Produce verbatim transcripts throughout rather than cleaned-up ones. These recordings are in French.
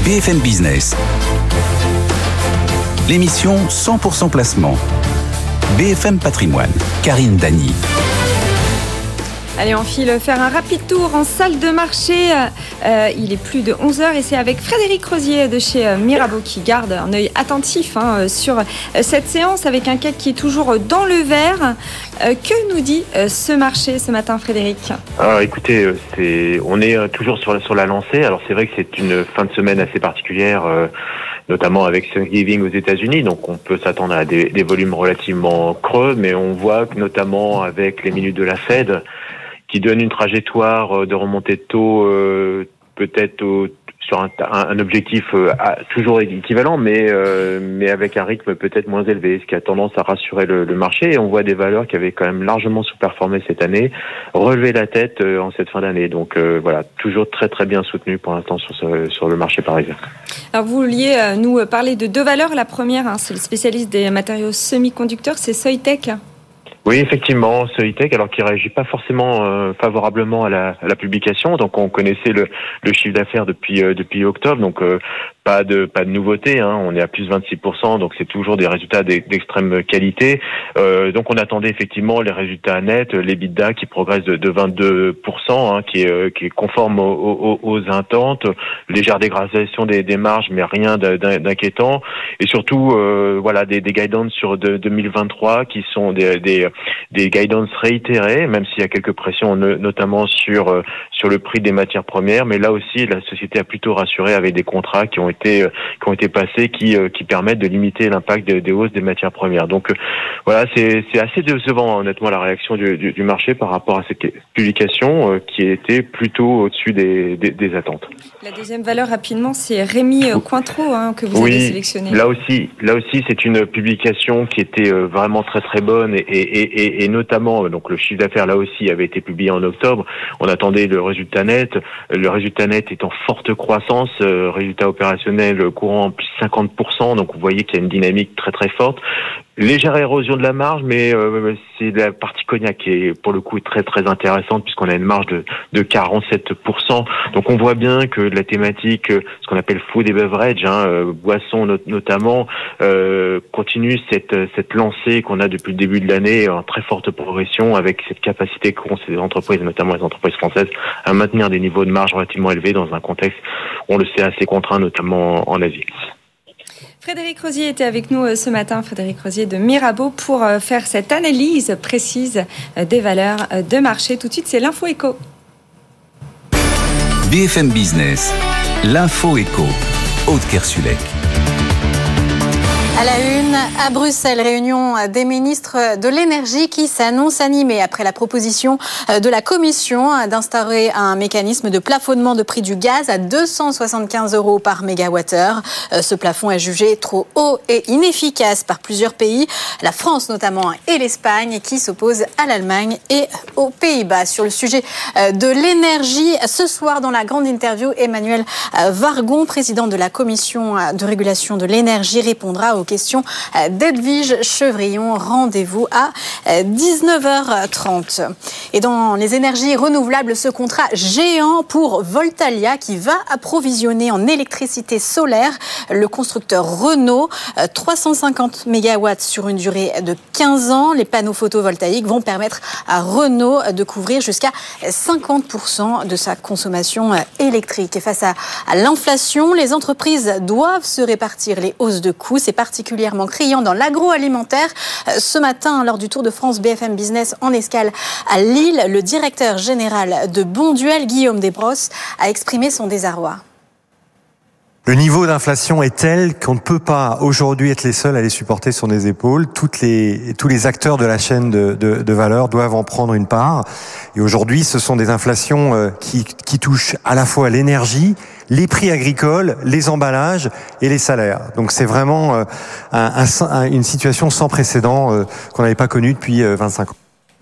B F M Business. L'émission cent pour cent placement. B F M Patrimoine. Karine Dany. Allez, on file faire un rapide tour en salle de marché. Euh, il est plus de onze heures et c'est avec Frédéric Rosier de chez Mirabeau qui garde un œil attentif hein, sur cette séance avec un C A C qui est toujours dans le vert. Euh, que nous dit euh, ce marché ce matin, Frédéric ? Alors écoutez, c'est, on est toujours sur la, sur la lancée. Alors c'est vrai que c'est une fin de semaine assez particulière, euh, notamment avec Thanksgiving aux États-Unis. Donc on peut s'attendre à des, des volumes relativement creux, mais on voit que notamment avec les minutes de la Fed, qui donne une trajectoire de remontée de taux euh, peut-être au, sur un, un objectif euh, à, toujours équivalent, mais euh, mais avec un rythme peut-être moins élevé, ce qui a tendance à rassurer le, le marché. Et on voit des valeurs qui avaient quand même largement sous-performé cette année relever la tête euh, en cette fin d'année. Donc euh, voilà, toujours très très bien soutenu pour l'instant sur ce, sur le marché parisien. Alors vous vouliez euh, nous parler de deux valeurs. La première, hein, c'est le spécialiste des matériaux semi-conducteurs, c'est Soitec. Oui, effectivement, Soitec, alors qui réagit pas forcément euh, favorablement à la, à la publication. Donc, on connaissait le, le chiffre d'affaires depuis euh, depuis octobre, donc euh, pas de pas de nouveauté. Hein. On est à plus vingt-six pour cent, donc c'est toujours des résultats d'extrême qualité. Euh, donc, on attendait effectivement les résultats nets, l'EBITDA qui progresse de, de vingt-deux pour cent, hein, qui est euh, qui est conforme aux, aux, aux attentes, légère dégradation des, des marges, mais rien d'inquiétant. Et surtout, euh, voilà, des, des guidance sur de, deux mille vingt-trois qui sont des, des des guidance réitérées, même s'il y a quelques pressions, notamment sur euh, sur le prix des matières premières, mais là aussi la société a plutôt rassuré avec des contrats qui ont été euh, qui ont été passés, qui euh, qui permettent de limiter l'impact des, des hausses des matières premières. Donc euh, voilà, c'est c'est assez décevant honnêtement la réaction du, du, du marché par rapport à cette publication euh, qui était plutôt au-dessus des, des des attentes. La deuxième valeur rapidement, c'est Rémy Cointreau hein, que vous oui, avez sélectionné. Là aussi, là aussi, c'est une publication qui était euh, vraiment très très bonne et, et, et, et notamment donc le chiffre d'affaires là aussi avait été publié en octobre. On attendait le résultat net. Le résultat net est en forte croissance, euh, résultat opérationnel courant plus cinquante pour cent. Donc vous voyez qu'il y a une dynamique très très forte. Légère érosion de la marge, mais euh, c'est la partie cognac qui est pour le coup très très intéressante puisqu'on a une marge de, de quarante-sept pour cent. Donc on voit bien que la thématique, ce qu'on appelle food et beverage, hein, euh, boissons not- notamment, euh, continue cette cette lancée qu'on a depuis le début de l'année en très forte progression avec cette capacité qu'ont ces entreprises, notamment les entreprises françaises, à maintenir des niveaux de marge relativement élevés dans un contexte, on le sait, assez contraint, notamment en Asie. Frédéric Rosier était avec nous ce matin, Frédéric Rosier de Mirabeau, pour faire cette analyse précise des valeurs de marché. Tout de suite, c'est l'info éco. B F M Business, l'info éco, Aude Kersulek. À la une, à Bruxelles, réunion des ministres de l'énergie qui s'annonce animée après la proposition de la Commission d'instaurer un mécanisme de plafonnement de prix du gaz à deux cent soixante-quinze euros par mégawattheure. Ce plafond est jugé trop haut et inefficace par plusieurs pays, la France notamment et l'Espagne qui s'opposent à l'Allemagne et aux Pays-Bas. Sur le sujet de l'énergie, ce soir dans la grande interview, Emmanuel Wargon, président de la Commission de régulation de l'énergie, répondra aux questions d'Edwige Chevrillon. Rendez-vous à dix-neuf heures trente. Et dans les énergies renouvelables, ce contrat géant pour Voltalia qui va approvisionner en électricité solaire le constructeur Renault, trois cent cinquante mégawatts sur une durée de quinze ans. Les panneaux photovoltaïques vont permettre à Renault de couvrir jusqu'à cinquante pour cent de sa consommation électrique. Et face à, à l'inflation, les entreprises doivent se répartir les hausses de coûts. C'est particulièrement criant dans l'agroalimentaire. Ce matin, lors du Tour de France B F M Business en escale à Lille, le directeur général de Bonduelle, Guillaume Desbrosses, a exprimé son désarroi. Le niveau d'inflation est tel qu'on ne peut pas aujourd'hui être les seuls à les supporter sur les épaules. Toutes les, tous les acteurs de la chaîne de, de, de valeur doivent en prendre une part. Et aujourd'hui, ce sont des inflations qui, qui touchent à la fois l'énergie, les prix agricoles, les emballages et les salaires. Donc c'est vraiment un, un, une situation sans précédent qu'on n'avait pas connue depuis vingt-cinq ans.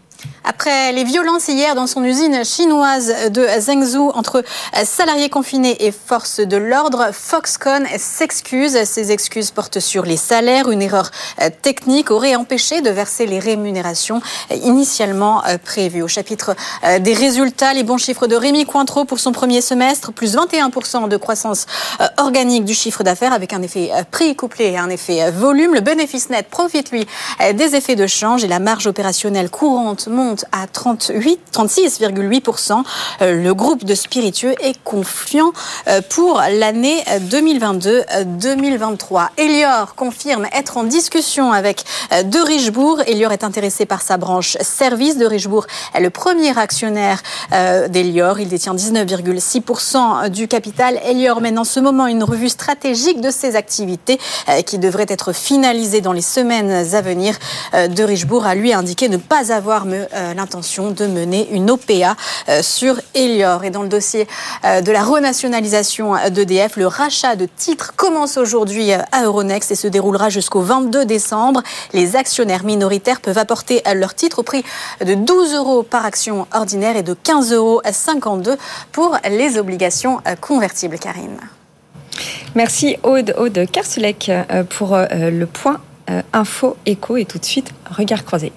Après les violences hier dans son usine chinoise de Zhengzhou entre salariés confinés et forces de l'ordre, Foxconn s'excuse. Ces excuses portent sur les salaires. Une erreur technique aurait empêché de verser les rémunérations initialement prévues. Au chapitre des résultats, les bons chiffres de Rémi Cointreau pour son premier semestre, plus vingt et un pour cent de croissance organique du chiffre d'affaires avec un effet prix couplé à un effet volume. Le bénéfice net profite, lui, des effets de change et la marge opérationnelle courante monte à trente-huit, trente-six virgule huit pour cent. Le groupe de spiritueux est confiant pour l'année deux mille vingt-deux deux mille vingt-trois. Elior confirme être en discussion avec De Richebourg. Elior est intéressé par sa branche service. De Richebourg est le premier actionnaire d'Elior. Il détient dix-neuf virgule six pour cent du capital. Elior mène en ce moment une revue stratégique de ses activités qui devrait être finalisée dans les semaines à venir. De Richebourg a lui indiqué ne pas avoir l'intention de mener une O P A sur Elior. Et dans le dossier de la renationalisation d'E D F, le rachat de titres commence aujourd'hui à Euronext et se déroulera jusqu'au vingt-deux décembre. Les actionnaires minoritaires peuvent apporter leurs titres au prix de douze euros par action ordinaire et de quinze euros cinquante-deux pour les obligations convertibles. Karine. Merci Aude, Aude Kersulek pour le point info éco et tout de suite, regard croisé.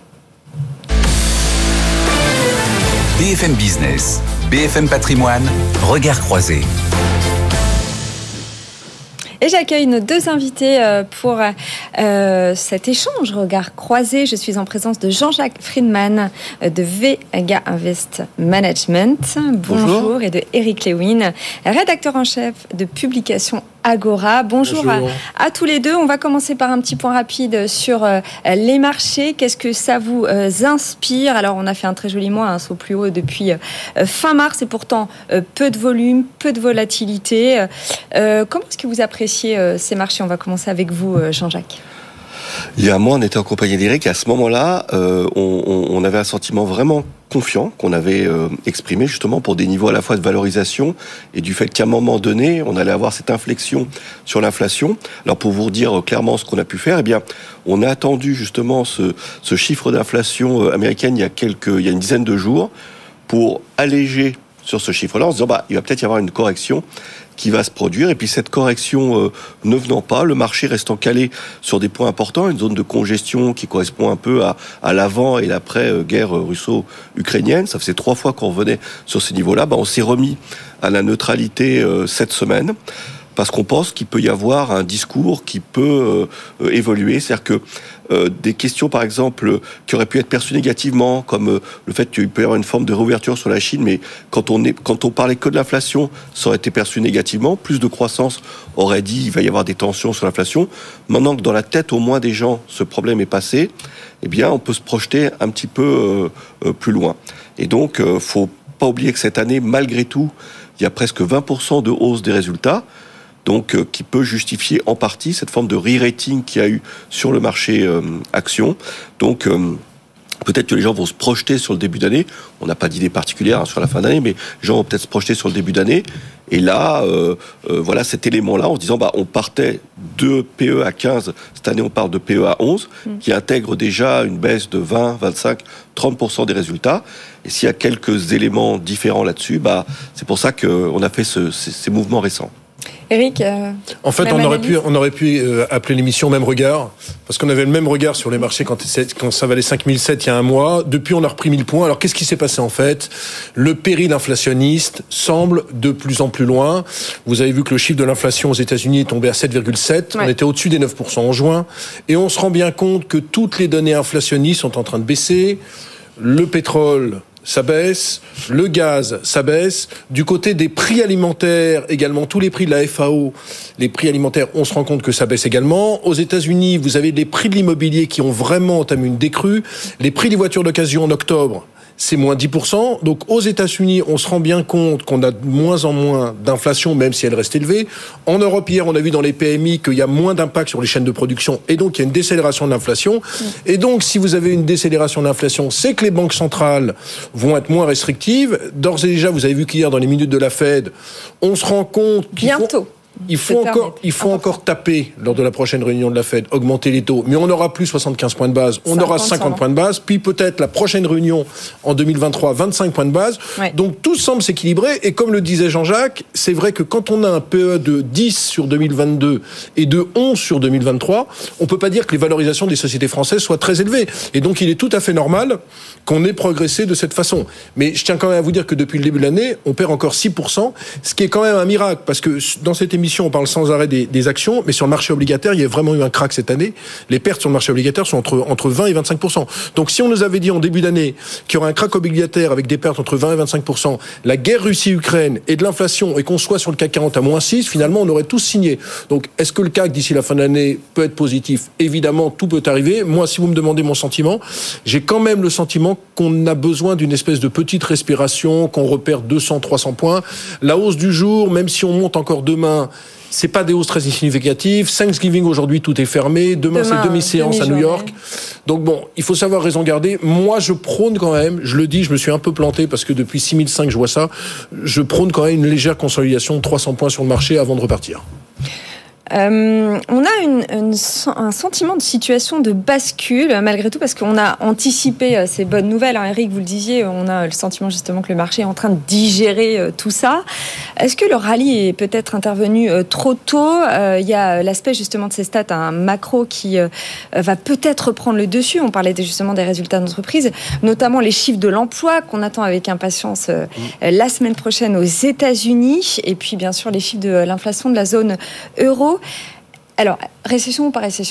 B F M Business, B F M Patrimoine, regard croisé. Et j'accueille nos deux invités pour euh, cet échange regard croisé. Je suis en présence de Jean-Jacques Friedman de Vega Invest Management. Bonjour. Bonjour. Et de Eric Lewin, rédacteur en chef de Publications Agora. Bonjour, Bonjour. À, à tous les deux. On va commencer par un petit point rapide sur euh, les marchés. Qu'est-ce que ça vous euh, inspire ? Alors, on a fait un très joli mois, un saut plus haut depuis euh, fin mars et pourtant euh, peu de volume, peu de volatilité. Euh, comment est-ce que vous appréciez euh, ces marchés ? On va commencer avec vous, euh, Jean-Jacques. Il y a un mois, on était en compagnie d'Eric. À ce moment-là, euh, on, on avait un sentiment vraiment confiant qu'on avait euh, exprimé justement pour des niveaux à la fois de valorisation et du fait qu'à un moment donné, on allait avoir cette inflexion sur l'inflation. Alors pour vous dire clairement ce qu'on a pu faire, eh bien, on a attendu justement ce, ce chiffre d'inflation américaine il y a quelques, il y a une dizaine de jours pour alléger sur ce chiffre-là en se disant bah il va peut-être y avoir une correction qui va se produire. Et puis cette correction euh, ne venant pas, le marché restant calé sur des points importants, une zone de congestion qui correspond un peu à, à l'avant et l'après-guerre russo-ukrainienne. Ça faisait trois fois qu'on revenait sur ces niveaux-là. Bah, on s'est remis à la neutralité euh, cette semaine parce qu'on pense qu'il peut y avoir un discours qui peut euh, évoluer. C'est-à-dire que Euh, des questions, par exemple, qui auraient pu être perçues négativement, comme euh, le fait qu'il peut y avoir une forme de réouverture sur la Chine, mais quand on, est, quand on parlait que de l'inflation, ça aurait été perçu négativement. Plus de croissance aurait dit qu'il va y avoir des tensions sur l'inflation. Maintenant que dans la tête, au moins des gens, ce problème est passé, eh bien, on peut se projeter un petit peu euh, euh, plus loin. Et donc, euh, faut pas oublier que cette année, malgré tout, il y a presque vingt pour cent de hausse des résultats. Donc, euh, qui peut justifier en partie cette forme de re-rating qu'il y a eu sur le marché euh, action. Donc, euh, peut-être que les gens vont se projeter sur le début d'année. On n'a pas d'idée particulière hein, sur la fin d'année, mais les gens vont peut-être se projeter sur le début d'année. Et là, euh, euh, voilà cet élément-là, en se disant, bah, on partait de P E à quinze. Cette année, on parle de P E à onze, mmh. qui intègre déjà une baisse de vingt, vingt-cinq, trente pour cent des résultats. Et s'il y a quelques éléments différents là-dessus, bah, c'est pour ça qu'on a fait ce, ces, ces mouvements récents. Eric, euh, en fait, on aurait, pu, on aurait pu euh, appeler l'émission Même Regard, parce qu'on avait le même regard sur les marchés quand, quand ça valait cinq mille sept il y a un mois. Depuis, on a repris mille points. Alors, qu'est-ce qui s'est passé en fait ? Le péril inflationniste semble de plus en plus loin. Vous avez vu que le chiffre de l'inflation aux États-Unis est tombé à sept virgule sept. Ouais. On était au-dessus des neuf pour cent en juin. Et on se rend bien compte que toutes les données inflationnistes sont en train de baisser. Le pétrole, ça baisse, le gaz, ça baisse. Du côté des prix alimentaires, également, tous les prix de la F A O, les prix alimentaires, on se rend compte que ça baisse également. Aux États-Unis, vous avez les prix de l'immobilier qui ont vraiment entamé une décrue. Les prix des voitures d'occasion en octobre, c'est moins dix pour cent. Donc, aux États-Unis, on se rend bien compte qu'on a de moins en moins d'inflation, même si elle reste élevée. En Europe, hier, on a vu dans les P M I qu'il y a moins d'impact sur les chaînes de production. Et donc, il y a une décélération de l'inflation. Mmh. Et donc, si vous avez une décélération de l'inflation, c'est que les banques centrales vont être moins restrictives. D'ores et déjà, vous avez vu qu'hier, dans les minutes de la Fed, on se rend compte qu'il Bientôt. faut... il faut encore, il faut encore taper lors de la prochaine réunion de la Fed, augmenter les taux. Mais on n'aura plus soixante-quinze points de base, on aura cinquante points de base, puis peut-être la prochaine réunion en deux mille vingt-trois, vingt-cinq points de base. Ouais. Donc tout semble s'équilibrer. Et comme le disait Jean-Jacques, c'est vrai que quand on a un P E de dix sur deux mille vingt-deux et de onze sur deux mille vingt-trois, on peut pas dire que les valorisations des sociétés françaises soient très élevées. Et donc il est tout à fait normal qu'on ait progressé de cette façon. Mais je tiens quand même à vous dire que depuis le début de l'année, on perd encore six pour cent, ce qui est quand même un miracle, parce que dans cette émission, on parle sans arrêt des, des actions, mais sur le marché obligataire, il y a vraiment eu un crack cette année. Les pertes sur le marché obligataire sont entre, entre vingt et vingt-cinq pour cent. Donc si on nous avait dit en début d'année qu'il y aurait un crack obligataire avec des pertes entre vingt et vingt-cinq pour cent, la guerre Russie-Ukraine et de l'inflation, et qu'on soit sur le C A C quarante à moins six, finalement, on aurait tous signé. Donc est-ce que le C A C, d'ici la fin de l'année, peut être positif? Évidemment, tout peut arriver. Moi, si vous me demandez mon sentiment, j'ai quand même le sentiment qu'on a besoin d'une espèce de petite respiration, qu'on repère deux cents, trois cents points. La hausse du jour, même si on monte encore demain, c'est pas des hausses très significatives. Thanksgiving aujourd'hui, tout est fermé. Demain, Demain c'est demi-séance à New York. Donc bon, il faut savoir raison garder. Moi, je prône quand même, je le dis, je me suis un peu planté parce que depuis six mille cinq, je vois ça. Je prône quand même une légère consolidation de trois cents points sur le marché avant de repartir. Euh, on a une, une, un sentiment de situation de bascule malgré tout parce qu'on a anticipé ces bonnes nouvelles. Hein, Eric, vous le disiez, on a le sentiment justement que le marché est en train de digérer tout ça. Est-ce que le rallye est peut-être intervenu trop tôt? euh, Il y a l'aspect justement de ces stats, un macro qui euh, va peut-être reprendre le dessus. On parlait justement des résultats d'entreprise, notamment les chiffres de l'emploi qu'on attend avec impatience euh, mmh. la semaine prochaine aux États-Unis, et puis bien sûr les chiffres de l'inflation de la zone euro. Alors, récession ou pas récession ?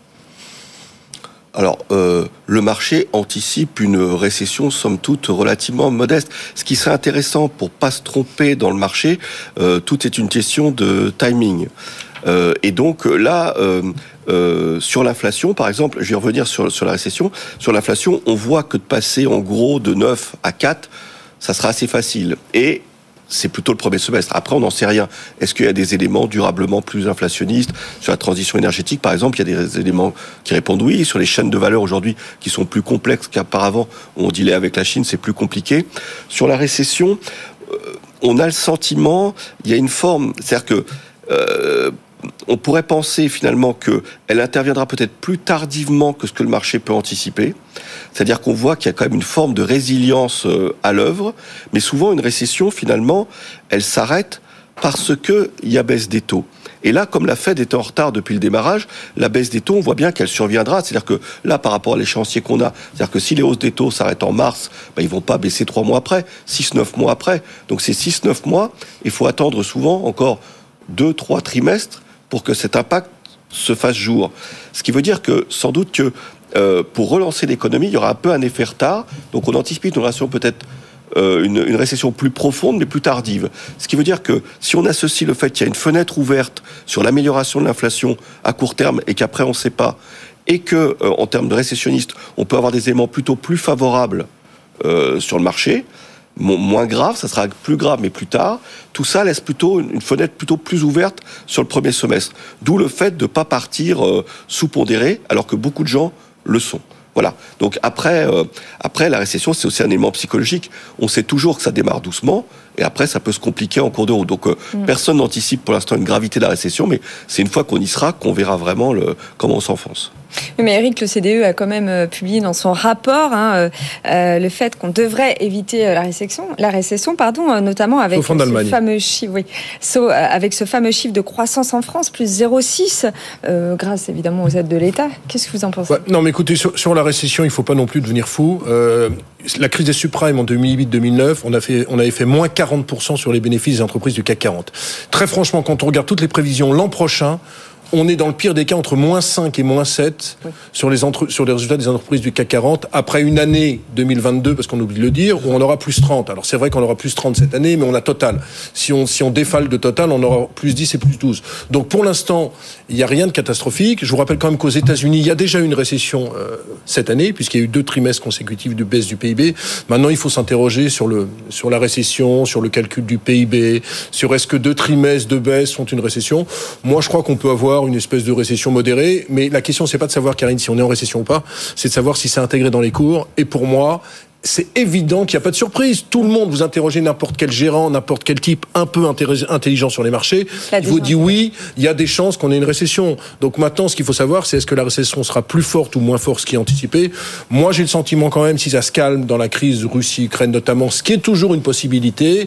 Alors, euh, le marché anticipe une récession, somme toute, relativement modeste. Ce qui serait intéressant pour pas se tromper dans le marché, euh, tout est une question de timing. Euh, et donc là, euh, euh, sur l'inflation, par exemple, je vais revenir sur, sur la récession. Sur l'inflation, on voit que de passer en gros de neuf à quatre, ça sera assez facile. Et c'est plutôt le premier semestre. Après, on n'en sait rien. Est-ce qu'il y a des éléments durablement plus inflationnistes? Sur la transition énergétique, par exemple, il y a des éléments qui répondent oui. Sur les chaînes de valeur aujourd'hui, qui sont plus complexes qu'auparavant, on dealait avec la Chine, c'est plus compliqué. Sur la récession, euh, on a le sentiment, il y a une forme, c'est-à-dire que euh, on pourrait penser finalement qu'elle interviendra peut-être plus tardivement que ce que le marché peut anticiper. C'est-à-dire qu'on voit qu'il y a quand même une forme de résilience à l'œuvre, mais souvent une récession, finalement, elle s'arrête parce qu'il y a baisse des taux. Et là, comme la Fed était en retard depuis le démarrage, la baisse des taux, on voit bien qu'elle surviendra. C'est-à-dire que là, par rapport à l'échéancier qu'on a, c'est-à-dire que si les hausses des taux s'arrêtent en mars, ben, ils vont pas baisser trois mois après, six, neuf mois après. Donc c'est six, neuf mois, il faut attendre souvent encore deux, trois trimestres pour que cet impact se fasse jour. Ce qui veut dire que, sans doute que euh, pour relancer l'économie, il y aura un peu un effet retard. Donc on anticipe une récession peut-être euh, une, une récession plus profonde, mais plus tardive. Ce qui veut dire que si on associe le fait qu'il y a une fenêtre ouverte sur l'amélioration de l'inflation à court terme et qu'après on ne sait pas, et que euh, en termes de récessionniste, on peut avoir des éléments plutôt plus favorables euh, sur le marché, moins grave, ça sera plus grave mais plus tard, tout ça laisse plutôt une fenêtre plutôt plus ouverte sur le premier semestre. D'où le fait de ne pas partir euh, sous-pondéré, alors que beaucoup de gens le sont. Voilà. Donc après, euh, après la récession, c'est aussi un élément psychologique. On sait toujours que ça démarre doucement, et après ça peut se compliquer en cours de route. Donc euh, mmh. personne n'anticipe pour l'instant une gravité de la récession, mais c'est une fois qu'on y sera qu'on verra vraiment le, comment on s'enfonce. Oui, mais Eric, le C D E a quand même euh, publié dans son rapport hein, euh, le fait qu'on devrait éviter euh, la récession, la récession, pardon, euh, notamment avec ce fameux chiffre, oui, so, euh, avec ce fameux chiffre de croissance en France plus zéro virgule six, euh, grâce évidemment aux aides de l'État. Qu'est-ce que vous en pensez ? Ouais, non, mais écoutez, sur, sur la récession, il ne faut pas non plus devenir fou. Euh, la crise des subprimes en deux mille huit deux mille neuf, on a fait, on avait fait moins quarante pour cent sur les bénéfices des entreprises du C A C quarante. Très franchement, quand on regarde toutes les prévisions l'an prochain, on est dans le pire des cas entre moins cinq et moins sept oui. sur, les entre, sur les résultats des entreprises du C A C quarante, après une année deux mille vingt-deux, parce qu'on oublie de le dire, où on aura plus trente. Alors c'est vrai qu'on aura plus trente cette année, mais on a Total. Si on, si on défale de Total, on aura plus dix et plus douze. Donc pour l'instant, il n'y a rien de catastrophique. Je vous rappelle quand même qu'aux États-Unis, il y a déjà eu une récession euh, cette année, puisqu'il y a eu deux trimestres consécutifs de baisse du P I B. Maintenant, il faut s'interroger sur, le, sur la récession, sur le calcul du P I B, sur est-ce que deux trimestres de baisse sont une récession. Moi, je crois qu'on peut avoir une espèce de récession modérée, mais la question c'est pas de savoir, Karine, si on est en récession ou pas, c'est de savoir si c'est intégré dans les cours. Et pour moi, c'est évident qu'il n'y a pas de surprise. Tout le monde, vous interrogez n'importe quel gérant, n'importe quel type un peu intelligent sur les marchés, il vous dit oui, il y a des chances qu'on ait une récession. Donc maintenant, ce qu'il faut savoir, c'est est-ce que la récession sera plus forte ou moins forte, ce qui est anticipé. Moi, j'ai le sentiment quand même, si ça se calme dans la crise Russie-Ukraine notamment, ce qui est toujours une possibilité,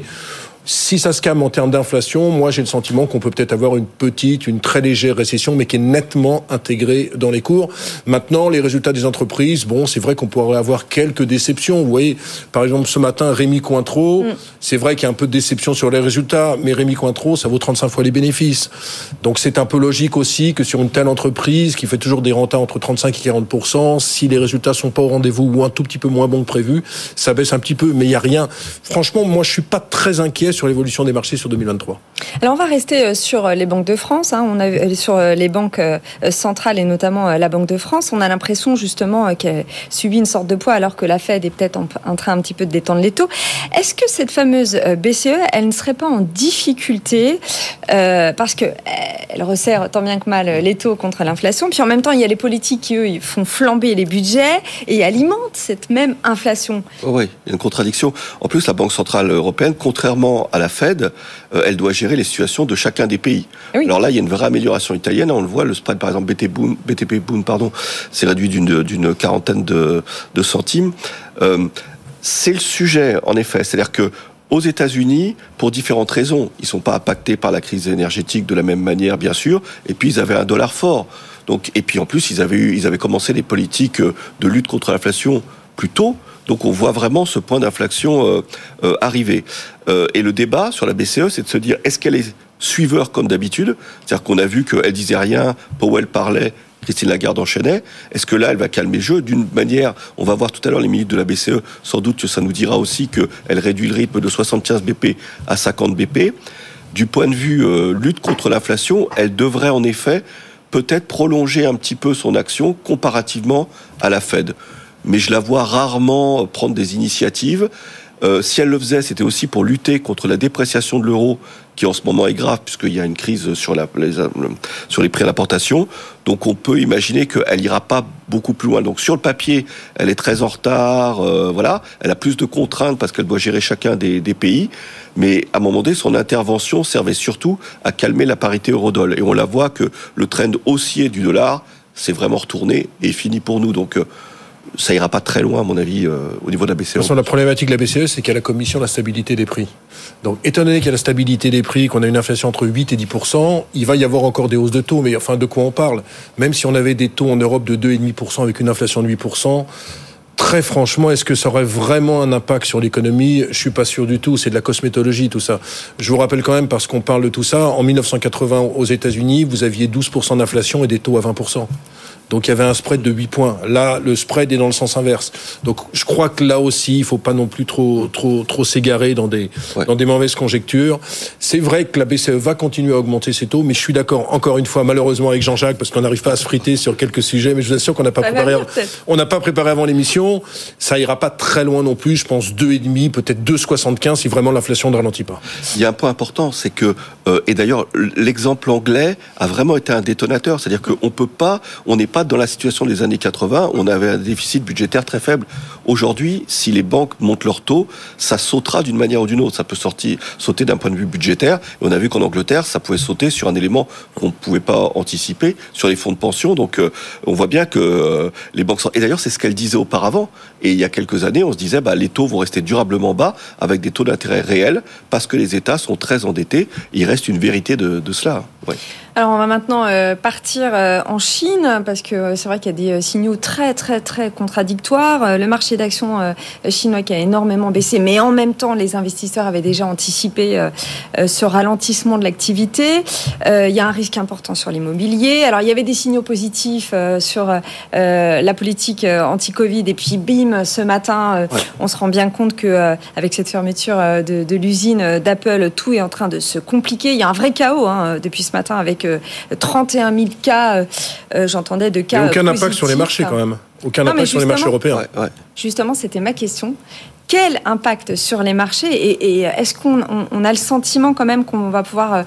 si ça se calme en termes d'inflation, moi j'ai le sentiment qu'on peut peut-être avoir une petite, une très légère récession, mais qui est nettement intégrée dans les cours. Maintenant, les résultats des entreprises, bon, c'est vrai qu'on pourrait avoir quelques déceptions. Vous voyez, par exemple, ce matin, Rémy Cointreau, mm. c'est vrai qu'il y a un peu de déception sur les résultats, mais Rémy Cointreau, ça vaut trente-cinq fois les bénéfices. Donc c'est un peu logique aussi que sur une telle entreprise qui fait toujours des rentas entre trente-cinq et quarante pour cent, si les résultats sont pas au rendez-vous ou un tout petit peu moins bons que prévu, ça baisse un petit peu, mais il y a rien. Franchement, moi je suis pas très inquiet sur l'évolution des marchés sur deux mille vingt-trois. Alors on va rester sur les banques de France, hein. On a sur les banques centrales et notamment la Banque de France, on a l'impression justement qu'elle subit une sorte de poids alors que la Fed est peut-être en train un petit peu de détendre les taux. Est-ce que cette fameuse B C E, elle ne serait pas en difficulté euh, parce que elle resserre tant bien que mal les taux contre l'inflation, puis en même temps il y a les politiques qui eux ils font flamber les budgets et alimentent cette même inflation. Oh oui, il y a une contradiction. En plus, la Banque centrale européenne, contrairement à la Fed, euh, elle doit gérer les situations de chacun des pays. Oui. Alors là, il y a une vraie amélioration italienne. On le voit, le spread, par exemple, B T P Bund, pardon, s'est réduit d'une, d'une quarantaine de, de centimes. Euh, c'est le sujet, en effet. C'est-à-dire que aux États-Unis, pour différentes raisons, ils ne sont pas impactés par la crise énergétique de la même manière, bien sûr. Et puis, ils avaient un dollar fort. Donc, et puis, en plus, ils avaient, eu, ils avaient commencé les politiques de lutte contre l'inflation plus tôt. Donc on voit vraiment ce point d'inflexion euh, euh, arriver. Euh, et le débat sur la B C E, c'est de se dire, est-ce qu'elle est suiveur comme d'habitude ? C'est-à-dire qu'on a vu qu'elle disait rien, Powell parlait, Christine Lagarde enchaînait. Est-ce que là, elle va calmer le jeu ? D'une manière, on va voir tout à l'heure les minutes de la B C E, sans doute que ça nous dira aussi qu'elle réduit le rythme de soixante-quinze B P à cinquante B P. Du point de vue euh, lutte contre l'inflation, elle devrait en effet peut-être prolonger un petit peu son action comparativement à la Fed. Mais je la vois rarement prendre des initiatives. Euh, si elle le faisait, c'était aussi pour lutter contre la dépréciation de l'euro, qui en ce moment est grave, puisqu'il y a une crise sur, la, les, sur les prix à l'importation. Donc on peut imaginer qu'elle n'ira pas beaucoup plus loin. Donc sur le papier, elle est très en retard, euh, voilà. Elle a plus de contraintes parce qu'elle doit gérer chacun des, des pays. Mais à un moment donné, son intervention servait surtout à calmer la parité euro-dollar. Et on la voit que le trend haussier du dollar s'est vraiment retourné et fini pour nous. Donc... Euh, ça ira pas très loin, à mon avis, euh, au niveau de la B C E. De toute façon, la problématique de la B C E, c'est qu'il y a la commission de la stabilité des prix. Donc, étant donné qu'il y a la stabilité des prix, qu'on a une inflation entre huit et dix pour cent, il va y avoir encore des hausses de taux. Mais enfin, de quoi on parle ? Même si on avait des taux en Europe de deux virgule cinq pour cent avec une inflation de huit pour cent, très franchement, est-ce que ça aurait vraiment un impact sur l'économie ? Je suis pas sûr du tout. C'est de la cosmétologie, tout ça. Je vous rappelle quand même, parce qu'on parle de tout ça, en dix-neuf cent quatre-vingts, aux États-Unis, vous aviez douze pour cent d'inflation et des taux à vingt pour cent. Donc il y avait un spread de huit points. Là, le spread est dans le sens inverse. Donc je crois que là aussi, il faut pas non plus trop trop trop s'égarer dans des ouais. dans des mauvaises conjectures. C'est vrai que la B C E va continuer à augmenter ses taux, mais je suis d'accord encore une fois malheureusement avec Jean-Jacques parce qu'on n'arrive pas à se friter sur quelques sujets, mais je vous assure qu'on n'a pas préparé avant, on n'a pas préparé avant l'émission. Ça ira pas très loin non plus, je pense deux virgule cinq, peut-être deux virgule soixante-quinze si vraiment l'inflation ne ralentit pas. Il y a un point important, c'est que euh, et d'ailleurs l'exemple anglais a vraiment été un détonateur, c'est-à-dire qu'on peut pas, on n'est pas dans la situation des années quatre-vingts, on avait un déficit budgétaire très faible. Aujourd'hui, si les banques montent leurs taux, ça sautera d'une manière ou d'une autre. Ça peut sortir, sauter d'un point de vue budgétaire. Et on a vu qu'en Angleterre, ça pouvait sauter sur un élément qu'on ne pouvait pas anticiper, sur les fonds de pension. Donc, euh, on voit bien que euh, les banques... Et d'ailleurs, c'est ce qu'elles disaient auparavant. Et il y a quelques années, on se disait, bah, les taux vont rester durablement bas, avec des taux d'intérêt réels, parce que les États sont très endettés. Il reste une vérité de, de cela. Ouais. Alors on va maintenant euh, partir euh, en Chine parce que euh, c'est vrai qu'il y a des euh, signaux très très très contradictoires. Euh, le marché d'actions euh, chinois qui a énormément baissé, mais en même temps les investisseurs avaient déjà anticipé euh, euh, ce ralentissement de l'activité. Euh, il y a un risque important sur l'immobilier. Alors il y avait des signaux positifs euh, sur euh, la politique euh, anti-Covid et puis bim, ce matin euh, ouais. on se rend bien compte que euh, avec cette fermeture euh, de, de l'usine d'Apple, tout est en train de se compliquer. Il y a un vrai chaos hein, depuis ce matin avec trente et un mille cas, euh, j'entendais de cas. Et aucun positifs. Impact sur les marchés quand même. Aucun non, impact sur les marchés européens. Ouais, ouais. Justement, c'était ma question. Quel impact sur les marchés et, et est-ce qu'on on, on a le sentiment quand même qu'on va pouvoir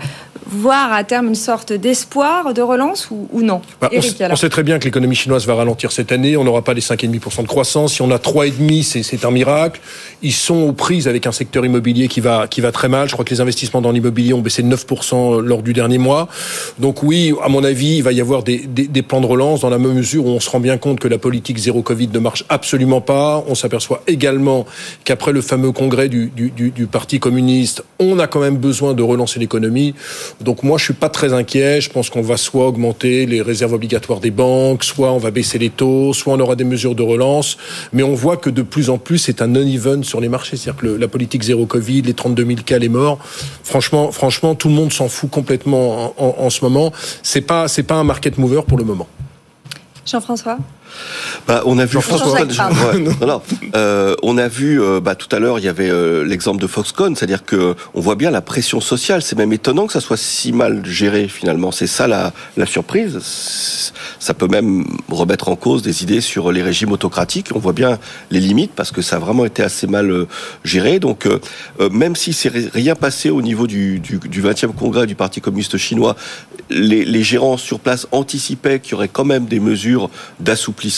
voir à terme une sorte d'espoir de relance ou, ou non? bah, Eric, on, on sait très bien que l'économie chinoise va ralentir cette année. On n'aura pas les cinq virgule cinq pour cent de croissance. Si on a trois virgule cinq pour cent, c'est, c'est un miracle. Ils sont aux prises avec un secteur immobilier qui va, qui va très mal. Je crois que les investissements dans l'immobilier ont baissé de neuf pour cent lors du dernier mois. Donc oui, à mon avis, il va y avoir des, des, des plans de relance dans la même mesure où on se rend bien compte que la politique zéro Covid ne marche absolument pas. On s'aperçoit également qu'après le fameux congrès du, du, du, du Parti communiste, on a quand même besoin de relancer l'économie. Donc moi, je suis pas très inquiet. Je pense qu'on va soit augmenter les réserves obligatoires des banques, soit on va baisser les taux, soit on aura des mesures de relance. Mais on voit que de plus en plus, c'est un non-even sur les marchés. C'est-à-dire que le, la politique zéro Covid, les trente-deux mille cas, les morts, franchement, franchement, tout le monde s'en fout complètement en, en, en ce moment. C'est pas, c'est pas un market mover pour le moment. Jean-François? Bah, on a vu Foxconn. Ouais, non, non. Euh, on a vu euh, bah, tout à l'heure, il y avait euh, l'exemple de Foxconn, c'est-à-dire que on voit bien la pression sociale. C'est même étonnant que ça soit si mal géré finalement. C'est ça la, la surprise. Ça peut même remettre en cause des idées sur les régimes autocratiques. On voit bien les limites parce que ça a vraiment été assez mal euh, géré. Donc euh, même si c'est rien passé au niveau du, du, du vingtième congrès du Parti communiste chinois, les, les gérants sur place anticipaient qu'il y aurait quand même des mesures d'assouplissement.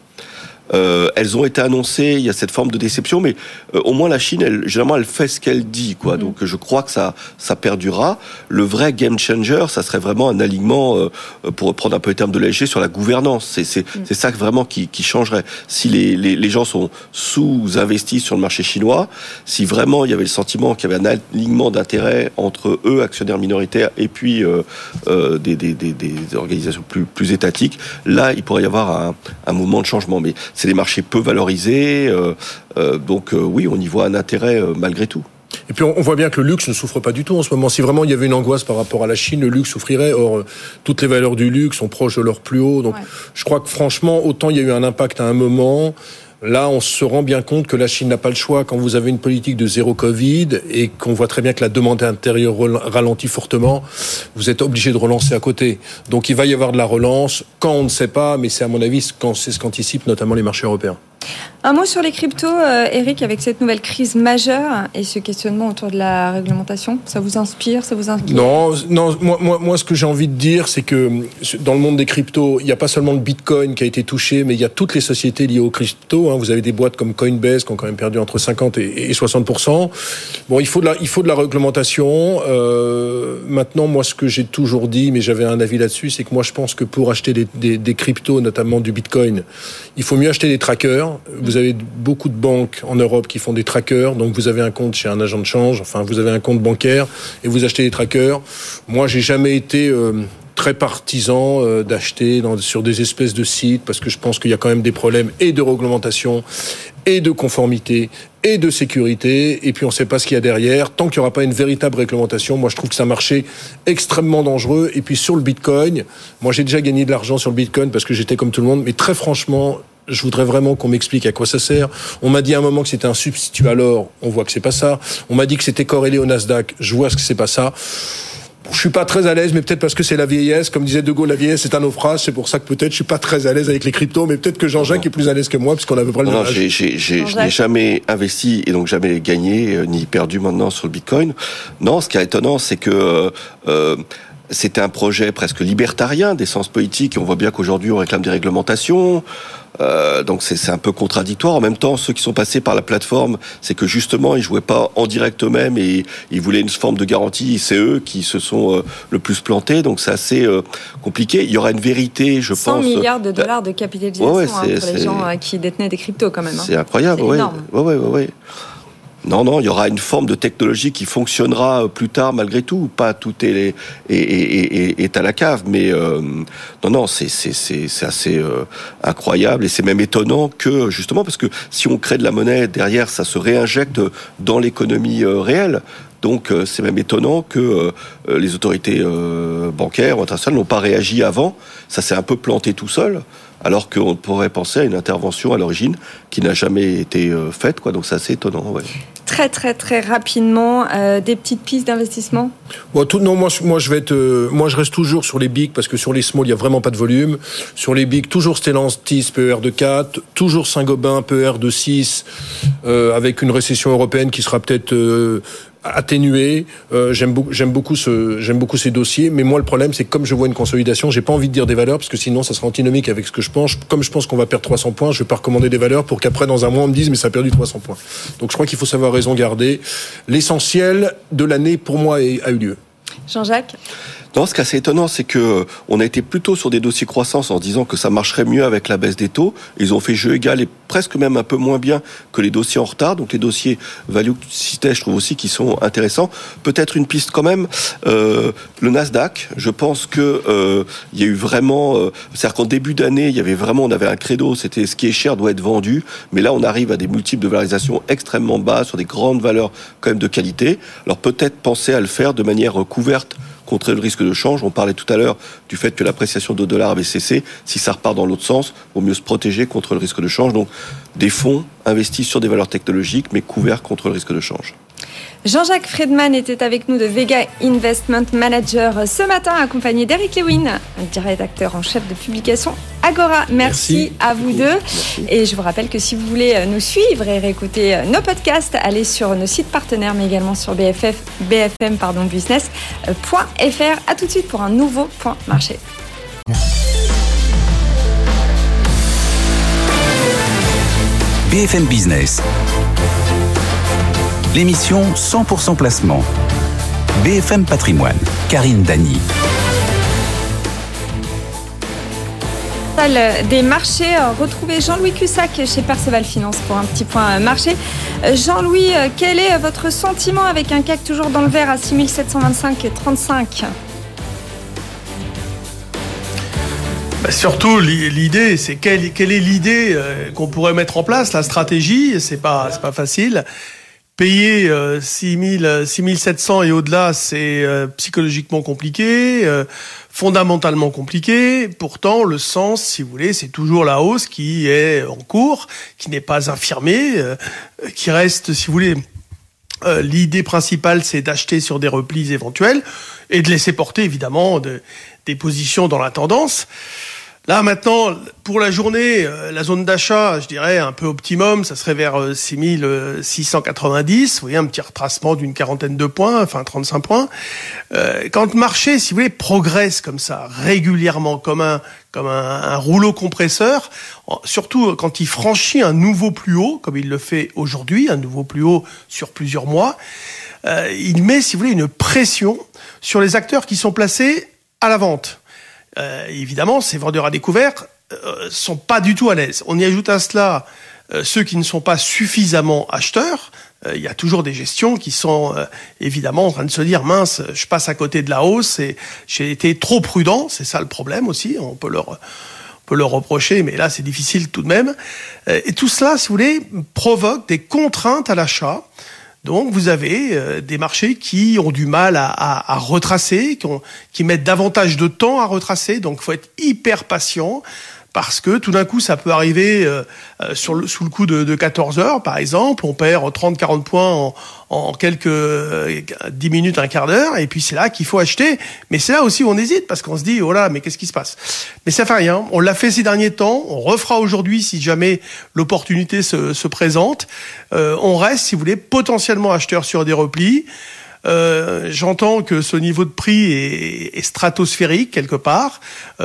Euh, elles ont été annoncées, il y a cette forme de déception, mais euh, au moins la Chine, elle, généralement, elle fait ce qu'elle dit, quoi. Mmh. Donc, je crois que ça, ça perdurera. Le vrai game changer, ça serait vraiment un alignement, euh, pour reprendre un peu les termes de l'A G, sur la gouvernance. C'est, c'est, mmh. c'est ça vraiment qui, qui changerait. Si les, les, les gens sont sous-investis sur le marché chinois, si vraiment il y avait le sentiment qu'il y avait un alignement d'intérêts entre eux, actionnaires minoritaires, et puis euh, euh, des, des, des, des organisations plus, plus étatiques, là, il pourrait y avoir un, un mouvement de changement. Mais c'est des marchés peu valorisés, euh, euh, donc euh, oui, on y voit un intérêt euh, malgré tout. Et puis on voit bien que le luxe ne souffre pas du tout en ce moment. Si vraiment il y avait une angoisse par rapport à la Chine, le luxe souffrirait. Or, toutes les valeurs du luxe sont proches de leur plus haut. Donc, ouais. Je crois que franchement, autant il y a eu un impact à un moment, là, on se rend bien compte que la Chine n'a pas le choix. Quand vous avez une politique de zéro Covid et qu'on voit très bien que la demande intérieure ralentit fortement, vous êtes obligé de relancer à côté. Donc, il va y avoir de la relance. Quand on ne sait pas, mais c'est à mon avis quand c'est ce qu'anticipent notamment les marchés européens. Un mot sur les cryptos, euh, Eric, avec cette nouvelle crise majeure et ce questionnement autour de la réglementation, ça vous inspire, ça vous inquiète? Non, non. Moi, moi, moi, ce que j'ai envie de dire, c'est que dans le monde des cryptos, il n'y a pas seulement le Bitcoin qui a été touché, mais il y a toutes les sociétés liées aux cryptos. Hein. Vous avez des boîtes comme Coinbase qui ont quand même perdu entre cinquante et soixante pour cent. Bon, il faut de la, il faut de la réglementation. Euh, maintenant, moi, ce que j'ai toujours dit, mais j'avais un avis là-dessus, c'est que moi, je pense que pour acheter des, des, des cryptos, notamment du Bitcoin, il faut mieux acheter des trackers. Vous avez beaucoup de banques en Europe qui font des trackers, donc vous avez un compte chez un agent de change, enfin vous avez un compte bancaire et vous achetez des trackers. Moi, j'ai jamais été euh, très partisan euh, d'acheter dans, sur des espèces de sites parce que je pense qu'il y a quand même des problèmes et de réglementation et de conformité et de sécurité, et puis on ne sait pas ce qu'il y a derrière. Tant qu'il n'y aura pas une véritable réglementation, moi je trouve que c'est un marché extrêmement dangereux. Et puis sur le Bitcoin, moi j'ai déjà gagné de l'argent sur le Bitcoin parce que j'étais comme tout le monde, mais très franchement, je voudrais vraiment qu'on m'explique à quoi ça sert. On m'a dit à un moment que c'était un substitut à l'or, on voit que c'est pas ça. On m'a dit que c'était corrélé au Nasdaq, je vois que c'est pas ça. Je suis pas très à l'aise, mais peut-être parce que c'est la vieillesse. Comme disait De Gaulle, la vieillesse c'est un naufrage. C'est pour ça que peut-être je suis pas très à l'aise avec les cryptos, mais peut-être que Jean-Jacques non. est plus à l'aise que moi, puisqu'on a à peu près le même âge. J'ai, j'ai, j'ai, je n'ai jamais investi et donc jamais gagné euh, ni perdu maintenant sur le Bitcoin. Non, ce qui est étonnant, c'est que euh, c'était un projet presque libertarien d'essence politique. Et on voit bien qu'aujourd'hui on réclame des réglementations. Euh, donc c'est, c'est un peu contradictoire. En même temps, ceux qui sont passés par la plateforme, c'est que justement ils jouaient pas en direct eux-mêmes et ils voulaient une forme de garantie. C'est eux qui se sont euh, le plus plantés. Donc c'est assez euh, compliqué. Il y aura une vérité, je cent pense. cent milliards de dollars de capitalisation ouais, ouais, hein, pour les gens euh, qui détenaient des cryptos quand même. Hein. C'est incroyable. C'est ouais. énorme. Ouais, ouais, ouais, ouais. Non, non, il y aura une forme de technologie qui fonctionnera plus tard malgré tout. Pas tout est, est, est, est à la cave, mais euh, non, non, c'est, c'est, c'est, c'est assez euh, incroyable et c'est même étonnant que justement parce que si on crée de la monnaie derrière, ça se réinjecte dans l'économie euh, réelle. Donc euh, c'est même étonnant que euh, les autorités euh, bancaires ou internationales n'ont pas réagi avant. Ça s'est un peu planté tout seul. Alors qu'on pourrait penser à une intervention à l'origine qui n'a jamais été euh, faite, quoi. Donc c'est assez étonnant. Ouais. Très très très rapidement, euh, des petites pistes d'investissement. Bon, tout, non, moi, moi je vais être, euh, moi je reste toujours sur les bigs parce que sur les small il y a vraiment pas de volume. Sur les bigs, toujours Stellantis P E R de quatre, toujours Saint-Gobain P E R de six, euh, avec une récession européenne qui sera peut-être euh, atténué. Euh, j'aime beaucoup, j'aime beaucoup ce, j'aime beaucoup ces dossiers. Mais moi, le problème, c'est que comme je vois une consolidation, j'ai pas envie de dire des valeurs parce que sinon, ça sera antinomique avec ce que je pense. Comme je pense qu'on va perdre trois cents points, je vais pas recommander des valeurs pour qu'après, dans un mois, on me dise, mais ça a perdu trois cents points. Donc, je crois qu'il faut savoir raison garder. L'essentiel de l'année, pour moi, a eu lieu. Jean-Jacques? Non, ce qui est assez étonnant, c'est que on a été plutôt sur des dossiers croissance en disant que ça marcherait mieux avec la baisse des taux. Ils ont fait jeu égal et presque même un peu moins bien que les dossiers en retard. Donc les dossiers value que tu citais, je trouve aussi qu'ils sont intéressants. Peut-être une piste quand même. Euh, le Nasdaq, je pense que euh, il y a eu vraiment, euh, c'est-à-dire qu'en début d'année, il y avait vraiment, on avait un credo, c'était ce qui est cher doit être vendu. Mais là, on arrive à des multiples de valorisation extrêmement bas sur des grandes valeurs quand même de qualité. Alors peut-être penser à le faire de manière couverte contre le risque de change. On parlait tout à l'heure du fait que l'appréciation du dollar avait cessé. Si ça repart dans l'autre sens, il vaut mieux se protéger contre le risque de change. Donc, des fonds investis sur des valeurs technologiques, mais couverts contre le risque de change. Jean-Jacques Friedman était avec nous de Vega Investment Manager ce matin, accompagné d'Eric Lewin, directeur en chef de publication Agora. Merci, Merci à vous deux. Merci. Et je vous rappelle que si vous voulez nous suivre et réécouter nos podcasts, allez sur nos sites partenaires, mais également sur b f f, b f m pardon, business point f r. À tout de suite pour un nouveau Point Marché. B F M Business. L'émission cent pour cent placement. B F M Patrimoine. Karine Dany. Des marchés, retrouvez Jean-Louis Cussac chez Perceval Finance pour un petit point marché. Jean-Louis, quel est votre sentiment avec un C A C toujours dans le vert à six mille sept cent vingt-cinq virgule trente-cinq? Bah surtout, l'idée, c'est quelle, quelle est l'idée qu'on pourrait mettre en place, la stratégie, c'est pas, c'est pas facile. Payer euh, six mille, six mille sept cents et au-delà, c'est euh, psychologiquement compliqué, euh, fondamentalement compliqué. Pourtant, le sens, si vous voulez, c'est toujours la hausse qui est en cours, qui n'est pas infirmée, euh, qui reste, si vous voulez, euh, l'idée principale, c'est d'acheter sur des replis éventuels et de laisser porter, évidemment, de, des positions dans la tendance. Là, maintenant, pour la journée, la zone d'achat, je dirais, un peu optimum, ça serait vers six mille six cent quatre-vingt-dix. Vous voyez, un petit retracement d'une quarantaine de points, enfin trente-cinq points. Euh, quand le marché, si vous voulez, progresse comme ça, régulièrement, comme un, comme un, un rouleau compresseur, surtout quand il franchit un nouveau plus haut, comme il le fait aujourd'hui, un nouveau plus haut sur plusieurs mois, euh, il met, si vous voulez, une pression sur les acteurs qui sont placés à la vente. Euh, évidemment, ces vendeurs à découvert euh, sont pas du tout à l'aise. On y ajoute à cela euh, ceux qui ne sont pas suffisamment acheteurs. Euh, il y a toujours des gestions qui sont euh, évidemment en train de se dire mince, je passe à côté de la hausse et j'ai été trop prudent. C'est ça le problème aussi. On peut leur on peut leur reprocher, mais là c'est difficile tout de même. Euh, et tout cela, si vous voulez, provoque des contraintes à l'achat. Donc, vous avez euh, des marchés qui ont du mal à, à, à retracer, qui, ont, qui mettent davantage de temps à retracer. Donc, il faut être hyper patient parce que tout d'un coup, ça peut arriver euh, sur le, sous le coup de, de quatorze heures, par exemple. On perd trente à quarante points en, en quelques euh, dix minutes, un quart d'heure. Et puis, c'est là qu'il faut acheter. Mais c'est là aussi où on hésite parce qu'on se dit, oh là, mais qu'est-ce qui se passe? Mais ça fait rien. On l'a fait ces derniers temps. On refera aujourd'hui si jamais l'opportunité se, se présente. Euh, on reste, si vous voulez, potentiellement acheteur sur des replis. Euh, j'entends que ce niveau de prix est, est stratosphérique quelque part,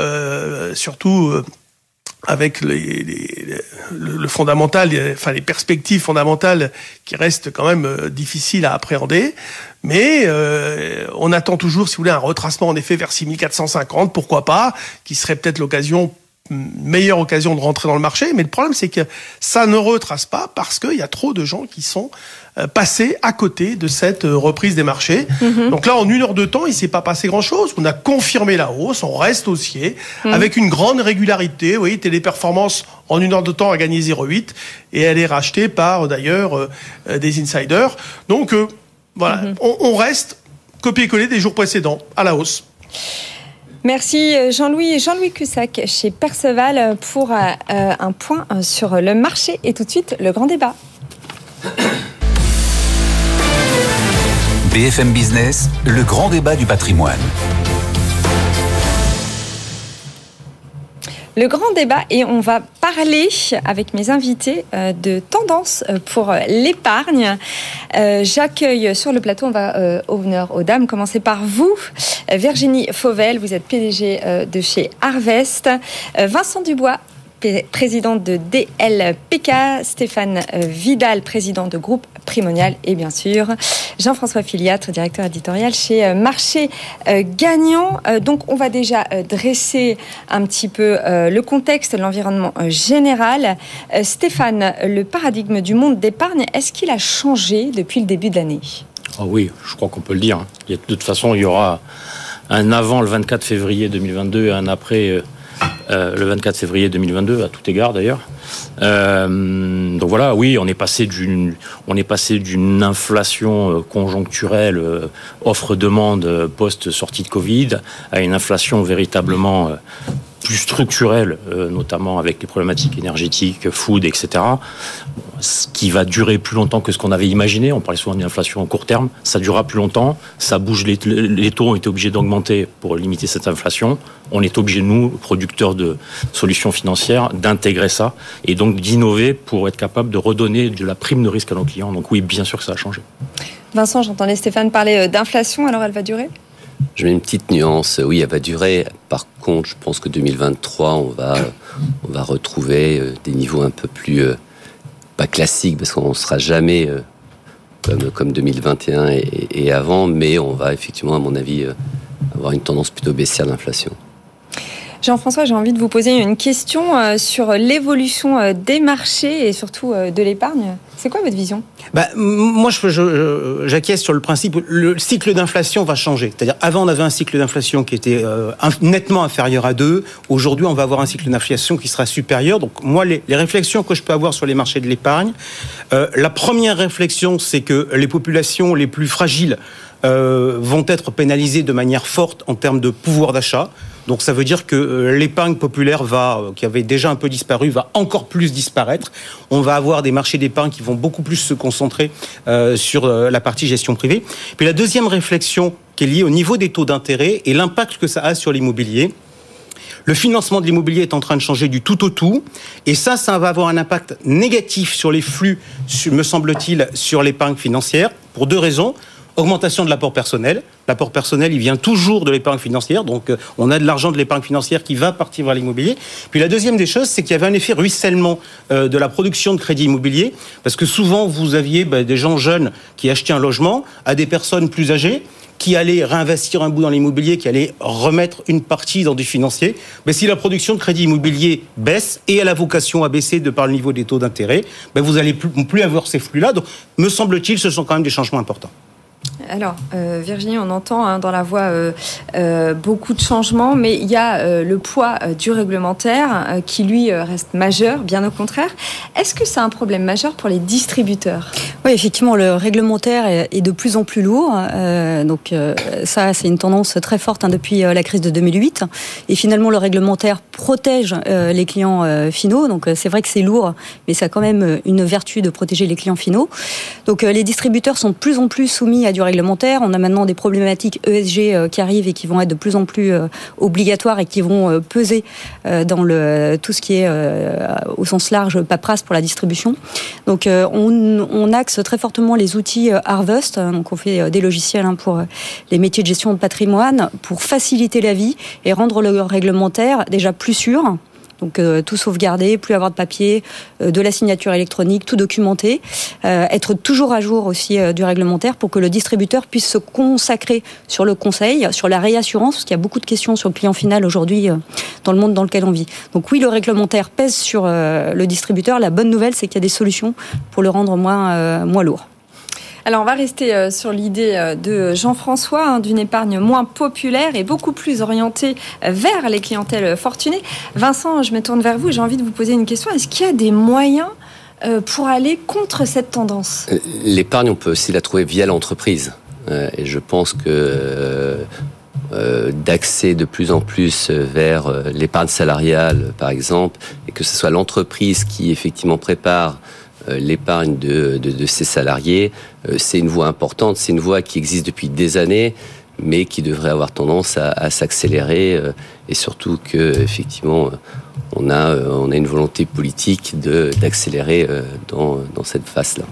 euh, surtout euh, avec les, les, les, le, le fondamental, les, enfin les perspectives fondamentales qui restent quand même euh, difficiles à appréhender. Mais euh, on attend toujours, si vous voulez, un retracement en effet vers six mille quatre cent cinquante, pourquoi pas, qui serait peut-être l'occasion, meilleure occasion de rentrer dans le marché. Mais le problème, c'est que ça ne retrace pas parce qu'il y a trop de gens qui sont euh, passés à côté de cette euh, reprise des marchés. Mm-hmm. Donc là, en une heure de temps, il ne s'est pas passé grand-chose. On a confirmé la hausse, on reste haussier, mm. avec une grande régularité. Vous voyez, Téléperformance, en une heure de temps, a gagné zéro virgule huit et elle est rachetée par, d'ailleurs, euh, des insiders. Donc, euh, voilà, mm-hmm. on, on reste copier-coller des jours précédents à la hausse. Merci Jean-Louis. Jean-Louis Cussac chez Perceval pour euh, un point sur le marché. Et tout de suite, le grand débat. B F M Business, le grand débat du patrimoine. Le grand débat, et on va parler avec mes invités euh, de tendances pour l'épargne. Euh, j'accueille sur le plateau, on va euh, honneur aux dames, commencer par vous. Euh, Virginie Fauvel, vous êtes P D G euh, de chez Harvest. Euh, Vincent Dubois, président de D L P K, Stéphane Vidal, président de groupe Primonial, et bien sûr Jean-François Filiatre, directeur éditorial chez Marché Gagnant. Donc on va déjà dresser un petit peu le contexte, l'environnement général. Stéphane, le paradigme du monde d'épargne, est-ce qu'il a changé depuis le début de l'année ? Oh oui, je crois qu'on peut le dire. De toute façon, il y aura un avant le vingt-quatre février deux mille vingt-deux et un après Euh, le vingt-quatre février deux mille vingt-deux, à tout égard d'ailleurs. Euh, donc voilà, oui, on est passé d'une, on est passé d'une inflation conjoncturelle, euh, offre-demande euh, post-sortie de Covid, à une inflation véritablement euh, plus structurelle, euh, notamment avec les problématiques énergétiques, food, et cetera. Ce qui va durer plus longtemps que ce qu'on avait imaginé. On parlait souvent d'une inflation à court terme. Ça durera plus longtemps. Ça bouge. Les, les taux ont été obligés d'augmenter pour limiter cette inflation. On est obligés, nous, producteurs de solutions financières, d'intégrer ça et donc d'innover pour être capable de redonner de la prime de risque à nos clients. Donc oui, bien sûr que ça a changé. Vincent, j'entendais Stéphane parler d'inflation. Alors elle va durer ? Je mets une petite nuance. Oui, elle va durer. Par contre, je pense que deux mille vingt-trois, on va, on va retrouver des niveaux un peu plus, euh, pas classiques, parce qu'on ne sera jamais euh, comme, comme deux mille vingt et un et, et avant, mais on va effectivement, à mon avis, euh, avoir une tendance plutôt baissière d'inflation. Jean-François, j'ai envie de vous poser une question euh, sur l'évolution euh, des marchés et surtout euh, de l'épargne. C'est quoi votre vision ? Bah, moi, je, je, j'acquiesce sur le principe. Le cycle d'inflation va changer. C'est-à-dire, avant, on avait un cycle d'inflation qui était euh, nettement inférieur à deux. Aujourd'hui, on va avoir un cycle d'inflation qui sera supérieur. Donc, moi, les, les réflexions que je peux avoir sur les marchés de l'épargne, euh, la première réflexion, c'est que les populations les plus fragiles euh, vont être pénalisées de manière forte en termes de pouvoir d'achat. Donc ça veut dire que l'épargne populaire va, qui avait déjà un peu disparu, va encore plus disparaître. On va avoir des marchés d'épargne qui vont beaucoup plus se concentrer euh, sur la partie gestion privée. Puis la deuxième réflexion qui est liée au niveau des taux d'intérêt et l'impact que ça a sur l'immobilier. Le financement de l'immobilier est en train de changer du tout au tout. Et ça, ça va avoir un impact négatif sur les flux, me semble-t-il, sur l'épargne financière, pour deux raisons. Augmentation de l'apport personnel. L'apport personnel, il vient toujours de l'épargne financière. Donc, euh, on a de l'argent de l'épargne financière qui va partir vers l'immobilier. Puis, la deuxième des choses, c'est qu'il y avait un effet ruissellement euh, de la production de crédit immobilier. Parce que souvent, vous aviez bah, des gens jeunes qui achetaient un logement à des personnes plus âgées qui allaient réinvestir un bout dans l'immobilier, qui allaient remettre une partie dans du financier. Mais si la production de crédit immobilier baisse, et elle a vocation à baisser de par le niveau des taux d'intérêt, bah, vous n'allez plus, plus avoir ces flux-là. Donc, me semble-t-il, ce sont quand même des changements importants. Alors, euh, Virginie, on entend hein, dans la voix euh, euh, beaucoup de changements, mais il y a euh, le poids euh, du réglementaire euh, qui, lui, euh, reste majeur, bien au contraire. Est-ce que c'est un problème majeur pour les distributeurs ? Oui, effectivement, le réglementaire est, est de plus en plus lourd. Euh, donc, euh, ça, c'est une tendance très forte hein, depuis euh, la crise de deux mille huit. Et finalement, le réglementaire protège euh, les clients euh, finaux. Donc, euh, c'est vrai que c'est lourd, mais ça a quand même une vertu de protéger les clients finaux. Donc, euh, les distributeurs sont de plus en plus soumis à du réglementaire. On a maintenant des problématiques E S G euh, qui arrivent et qui vont être de plus en plus euh, obligatoires et qui vont euh, peser euh, dans le, tout ce qui est euh, au sens large paperasse pour la distribution. Donc euh, on, on axe très fortement les outils euh, Harvest. Donc on fait euh, des logiciels hein, pour euh, les métiers de gestion de patrimoine pour faciliter la vie et rendre le réglementaire déjà plus sûr. Donc euh, tout sauvegarder, plus avoir de papier, euh, de la signature électronique, tout documenté, euh, être toujours à jour aussi euh, du réglementaire pour que le distributeur puisse se consacrer sur le conseil, sur la réassurance, parce qu'il y a beaucoup de questions sur le client final aujourd'hui euh, dans le monde dans lequel on vit. Donc oui, le réglementaire pèse sur euh, le distributeur. La bonne nouvelle, c'est qu'il y a des solutions pour le rendre moins, euh, moins lourd. Alors, on va rester sur l'idée de Jean-François hein, d'une épargne moins populaire et beaucoup plus orientée vers les clientèles fortunées. Vincent, je me tourne vers vous. J'ai envie de vous poser une question. Est-ce qu'il y a des moyens pour aller contre cette tendance ? L'épargne, on peut aussi la trouver via l'entreprise. Et je pense que euh, d'axer de plus en plus vers l'épargne salariale, par exemple, et que ce soit l'entreprise qui effectivement prépare l'épargne de, de, de ses salariés, c'est une voie importante, c'est une voie qui existe depuis des années, mais qui devrait avoir tendance à, à s'accélérer, euh, et surtout que effectivement on a euh, on a une volonté politique de d'accélérer euh, dans dans cette phase-là.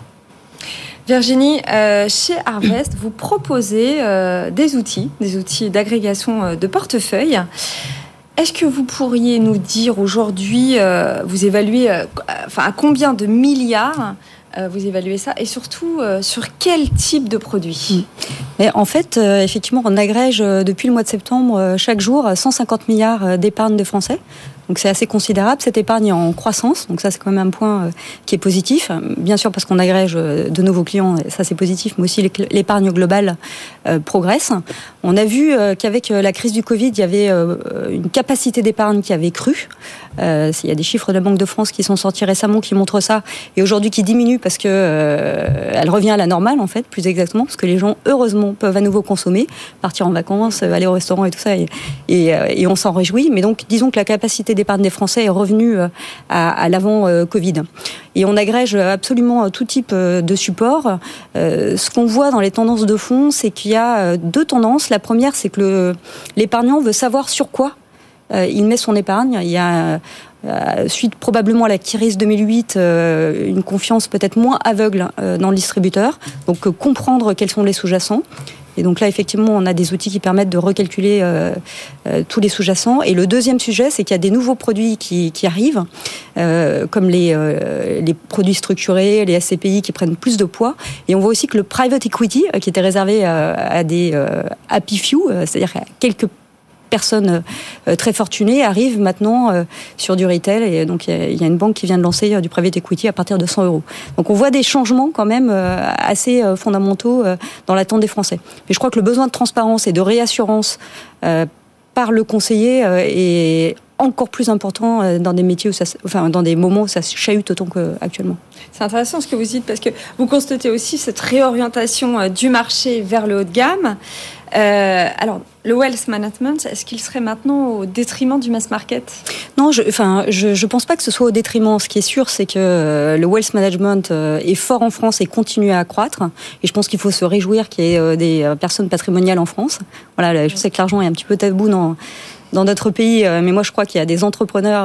Virginie, euh, chez Harvest, vous proposez euh, des outils, des outils d'agrégation de portefeuille. Est-ce que vous pourriez nous dire aujourd'hui, euh, vous évaluez, euh, enfin à combien de milliards euh, vous évaluez ça, et surtout euh, sur quel type de produit? Mais en fait, euh, effectivement, on agrège euh, depuis le mois de septembre euh, chaque jour cent cinquante milliards d'épargne de Français. Donc c'est assez considérable. Cette épargne est en croissance, donc ça c'est quand même un point euh, qui est positif. Bien sûr parce qu'on agrège euh, de nouveaux clients, et ça c'est positif, mais aussi l'épargne globale euh, progresse. On a vu euh, qu'avec la crise du Covid, il y avait euh, une capacité d'épargne qui avait cru. Euh, il y a des chiffres de la Banque de France qui sont sortis récemment qui montrent ça, et aujourd'hui qui diminuent parce que euh, elle revient à la normale en fait, plus exactement, parce que les gens heureusement peuvent à nouveau consommer, partir en vacances, aller au restaurant et tout ça, et, et, et on s'en réjouit. Mais donc disons que la capacité d'épargne des Français est revenue à, à l'avant euh, Covid. Et on agrège absolument tout type de support. Euh, ce qu'on voit dans les tendances de fonds, c'est qu'il y a deux tendances. La première, c'est que le, l'épargnant veut savoir sur quoi euh, il met son épargne. Il y a, euh, suite probablement à la crise deux mille huit, euh, une confiance peut-être moins aveugle euh, dans le distributeur. Donc euh, comprendre quels sont les sous-jacents. Et donc là, effectivement, on a des outils qui permettent de recalculer euh, euh, tous les sous-jacents. Et le deuxième sujet, c'est qu'il y a des nouveaux produits qui, qui arrivent, euh, comme les, euh, les produits structurés, les S C P I qui prennent plus de poids. Et on voit aussi que le private equity, euh, qui était réservé à, à des euh, happy few, euh, c'est-à-dire à quelques personnes euh, très fortunées, arrivent maintenant euh, sur du retail, et donc il y, y a une banque qui vient de lancer euh, du private equity à partir de cent euros. Donc on voit des changements quand même euh, assez euh, fondamentaux euh, dans l'attente des Français. Mais je crois que le besoin de transparence et de réassurance euh, par le conseiller euh, est encore plus important euh, dans des métiers où ça, enfin dans des moments où ça se chahute autant qu'actuellement. C'est intéressant ce que vous dites, parce que vous constatez aussi cette réorientation euh, du marché vers le haut de gamme. Euh, alors, le wealth management, est-ce qu'il serait maintenant au détriment du mass market ? Non, je, enfin, je, je pense pas que ce soit au détriment. Ce qui est sûr, c'est que euh, le wealth management euh, est fort en France et continue à croître. Et je pense qu'il faut se réjouir qu'il y ait euh, des euh, personnes patrimoniales en France. Voilà, je sais que l'argent est un petit peu tabou dans dans notre pays, mais moi je crois qu'il y a des entrepreneurs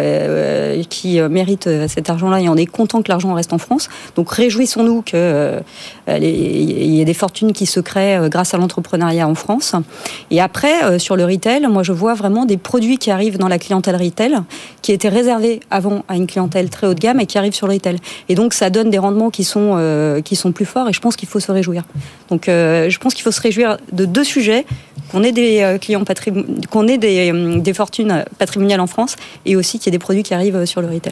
euh, qui méritent cet argent-là, et on est content que l'argent reste en France. Donc réjouissons-nous qu'il euh, y ait des fortunes qui se créent grâce à l'entrepreneuriat en France. Et après, euh, sur le retail, moi je vois vraiment des produits qui arrivent dans la clientèle retail, qui étaient réservés avant à une clientèle très haut de gamme et qui arrivent sur le retail. Et donc ça donne des rendements qui sont, euh, qui sont plus forts, et je pense qu'il faut se réjouir. Donc euh, je pense qu'il faut se réjouir de deux sujets: qu'on ait des clients patrim... qu'on ait des Des, des fortunes patrimoniales en France, et aussi qu'il y ait des produits qui arrivent sur le retail.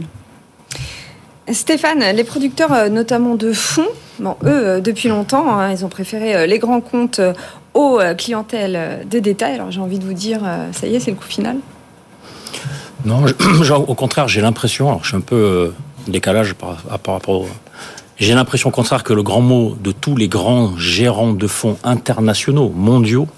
Stéphane, les producteurs notamment de fonds, bon, eux, depuis longtemps, hein, ils ont préféré les grands comptes aux clientèles de détail. Alors j'ai envie de vous dire, ça y est, c'est le coup final ? Non, je, au contraire, j'ai l'impression, alors je suis un peu en décalage par, par rapport au... J'ai l'impression au contraire que le grand mot de tous les grands gérants de fonds internationaux, mondiaux,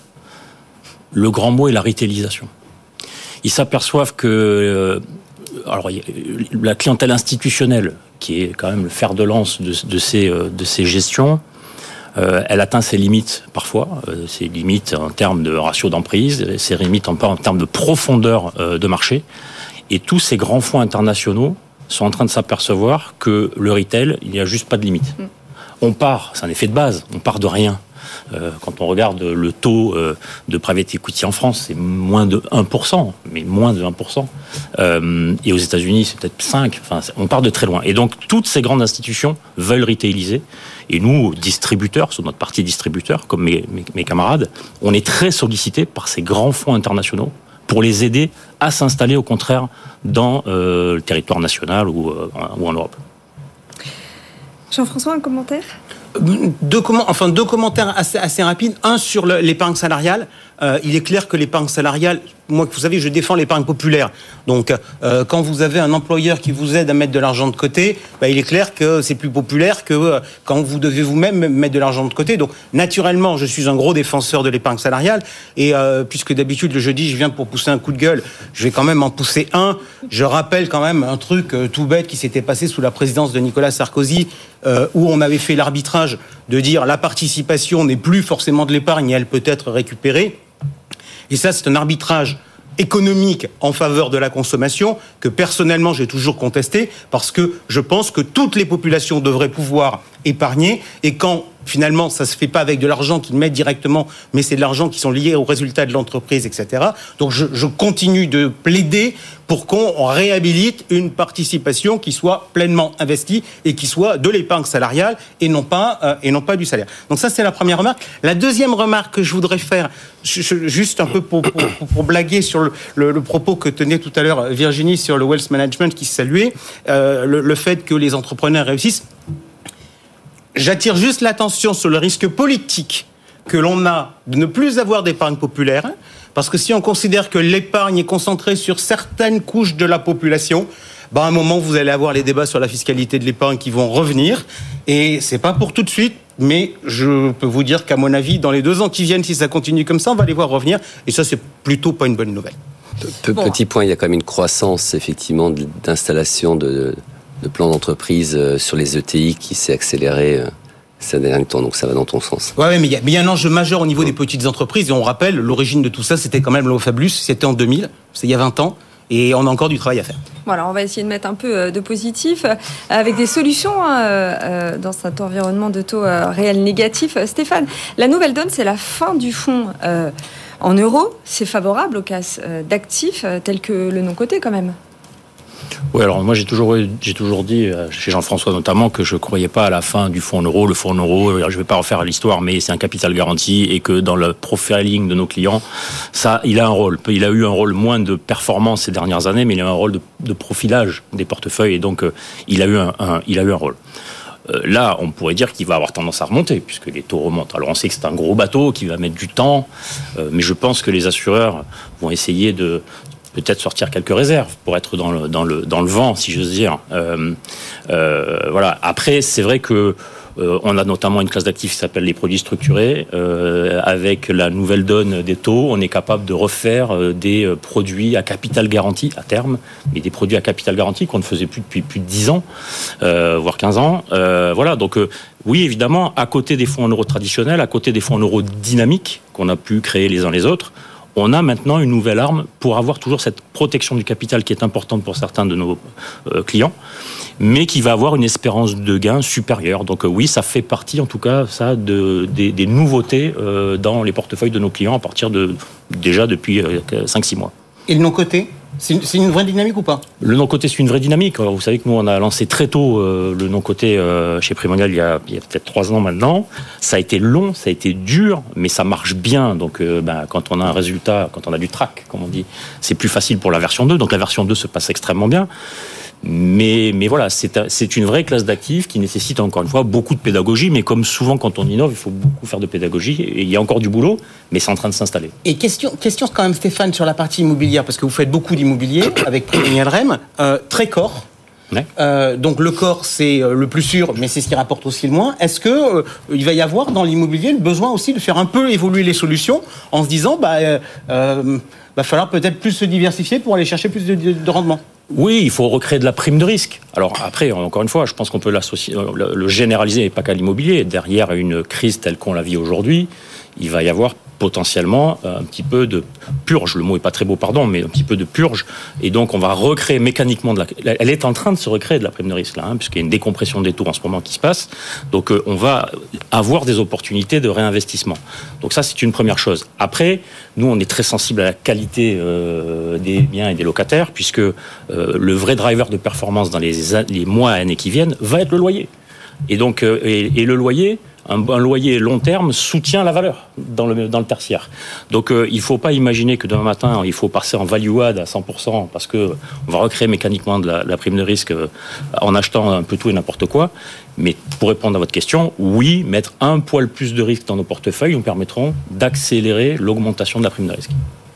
le grand mot est la retailisation. Ils s'aperçoivent que euh, alors, la clientèle institutionnelle, qui est quand même le fer de lance de, de, ces, de ces gestions, euh, elle atteint ses limites parfois, euh, ses limites en termes de ratio d'emprise, ses limites en, en termes de profondeur euh, de marché. Et tous ces grands fonds internationaux sont en train de s'apercevoir que le retail, il n'y a juste pas de limite. Mm. On part, c'est un effet de base, on part de rien. Euh, quand on regarde le taux euh, de private equity en France, c'est moins de un pour cent, mais moins de un pour cent. Euh, et aux États-Unis, c'est peut-être cinq. Enfin, on part de très loin. Et donc, toutes ces grandes institutions veulent retailiser. Et nous, distributeurs, sur notre partie distributeurs, comme mes, mes, mes camarades, on est très sollicités par ces grands fonds internationaux pour les aider à s'installer, au contraire, dans euh, le territoire national ou, euh, ou en Europe. Jean-François, un commentaire ? Deux, comment, enfin, deux commentaires assez, assez rapides. Un sur le, l'épargne salariale. Euh, il est clair que l'épargne salariale, moi, vous savez, je défends l'épargne populaire. Donc, euh, quand vous avez un employeur qui vous aide à mettre de l'argent de côté, bah, il est clair que c'est plus populaire que euh, quand vous devez vous-même mettre de l'argent de côté. Donc, naturellement, je suis un gros défenseur de l'épargne salariale. Et euh, puisque d'habitude, le jeudi, je viens pour pousser un coup de gueule, je vais quand même en pousser un. Je rappelle quand même un truc euh, tout bête qui s'était passé sous la présidence de Nicolas Sarkozy, euh, où on avait fait l'arbitrage de dire la participation n'est plus forcément de l'épargne et elle peut être récupérée. Et ça, c'est un arbitrage économique en faveur de la consommation que personnellement j'ai toujours contesté, parce que je pense que toutes les populations devraient pouvoir épargner, et quand finalement ça se fait pas avec de l'argent qu'ils mettent directement, mais c'est de l'argent qui sont liés aux résultats de l'entreprise, et cetera. Donc je, je continue de plaider pour qu'on réhabilite une participation qui soit pleinement investie et qui soit de l'épargne salariale et non pas euh, et non pas du salaire. Donc ça, c'est la première remarque. La deuxième remarque que je voudrais faire, je, je, juste un peu pour, pour, pour, pour blaguer sur le, le, le propos que tenait tout à l'heure Virginie sur le wealth management qui saluait, euh, le, le fait que les entrepreneurs réussissent. J'attire juste l'attention sur le risque politique que l'on a de ne plus avoir d'épargne populaire, parce que si on considère que l'épargne est concentrée sur certaines couches de la population, bah à un moment vous allez avoir les débats sur la fiscalité de l'épargne qui vont revenir, et c'est pas pour tout de suite, mais je peux vous dire qu'à mon avis, dans les deux ans qui viennent, si ça continue comme ça, on va les voir revenir, et ça c'est plutôt pas une bonne nouvelle. Pe- petit point, il y a quand même une croissance effectivement d'installation de de plan d'entreprise sur les E T I qui s'est accéléré ces derniers temps, donc ça va dans ton sens. Ouais, mais il y a, mais il y a un enjeu majeur au niveau des petites entreprises, et on rappelle, l'origine de tout ça, c'était quand même l'Offablus, c'était en deux mille, c'est il y a vingt ans, et on a encore du travail à faire. Voilà, on va essayer de mettre un peu de positif, avec des solutions hein, dans cet environnement de taux réels négatifs. Stéphane, la nouvelle donne, c'est la fin du fonds euh, en euros, c'est favorable aux classes d'actifs, tels que le non-coté quand même. Oui, alors moi j'ai toujours, j'ai toujours dit, chez Jean-François notamment, que je ne croyais pas à la fin du fonds en euros. Le fonds en euros, je ne vais pas refaire l'histoire, mais c'est un capital garanti, et que dans le profiling de nos clients, ça, il a un rôle. Il a eu un rôle moins de performance ces dernières années, mais il a un rôle de, de profilage des portefeuilles, et donc il a eu un, un, il a eu un rôle. Là, on pourrait dire qu'il va avoir tendance à remonter, puisque les taux remontent. Alors on sait que c'est un gros bateau qui va mettre du temps, mais je pense que les assureurs vont essayer de peut-être sortir quelques réserves pour être dans le, dans le, dans le vent, si j'ose dire. Euh, euh, voilà. Après, c'est vrai que euh, on a notamment une classe d'actifs qui s'appelle les produits structurés. Euh, avec la nouvelle donne des taux, on est capable de refaire euh, des euh, produits à capital garanti à terme, mais des produits à capital garanti qu'on ne faisait plus depuis plus de dix ans, euh, voire quinze ans. Euh, voilà. Donc euh, oui, évidemment, à côté des fonds en euros traditionnels, à côté des fonds en euros dynamiques qu'on a pu créer les uns les autres, on a maintenant une nouvelle arme pour avoir toujours cette protection du capital qui est importante pour certains de nos euh, clients, mais qui va avoir une espérance de gain supérieure. Donc euh, oui, ça fait partie en tout cas ça de, des, des nouveautés euh, dans les portefeuilles de nos clients à partir de déjà depuis euh, cinq six mois. Et le non-coté ? C'est une, c'est une vraie dynamique ou pas ? Le non-coté, c'est une vraie dynamique. Alors, vous savez que nous, on a lancé très tôt euh, le non-coté euh, chez Primonial il y a, il y a peut-être trois ans maintenant. Ça a été long, ça a été dur, mais ça marche bien. Donc, euh, ben, quand on a un résultat, quand on a du track, comme on dit, c'est plus facile pour la version deux. Donc, la version deux se passe extrêmement bien. Mais, mais voilà, c'est, c'est une vraie classe d'actifs qui nécessite encore une fois beaucoup de pédagogie. Mais comme souvent quand on innove, il faut beaucoup faire de pédagogie. Et il y a encore du boulot, mais c'est en train de s'installer. Et question, question quand même Stéphane sur la partie immobilière, parce que vous faites beaucoup d'immobilier avec Primonial R E M, euh, très corps. Ouais. Euh, donc le corps c'est le plus sûr, mais c'est ce qui rapporte aussi le moins. Est-ce que euh, il va y avoir dans l'immobilier le besoin aussi de faire un peu évoluer les solutions en se disant bah euh, euh, va falloir peut-être plus se diversifier pour aller chercher plus de, de, de rendement? Oui, il faut recréer de la prime de risque. Alors après, encore une fois, je pense qu'on peut l'associer, le, le généraliser, et pas qu'à l'immobilier. Derrière une crise telle qu'on la vit aujourd'hui, il va y avoir potentiellement un petit peu de purge, le mot est pas très beau, pardon, mais un petit peu de purge, et donc on va recréer mécaniquement de la... Elle est en train de se recréer de la prime de risque, là, hein, puisqu'il y a une décompression des taux en ce moment qui se passe, donc euh, on va avoir des opportunités de réinvestissement. Donc ça, c'est une première chose. Après, nous, on est très sensible à la qualité euh, des biens et des locataires, puisque euh, le vrai driver de performance dans les, les mois et années qui viennent va être le loyer. Et donc, euh, et, et le loyer... Un, un loyer long terme soutient la valeur dans le, dans le tertiaire. Donc euh, il ne faut pas imaginer que demain matin, il faut passer en value add à cent pour cent parce qu'on va recréer mécaniquement de la, la prime de risque euh, en achetant un peu tout et n'importe quoi. Mais pour répondre à votre question, oui, mettre un poil plus de risque dans nos portefeuilles nous permettront d'accélérer l'augmentation de la prime de risque.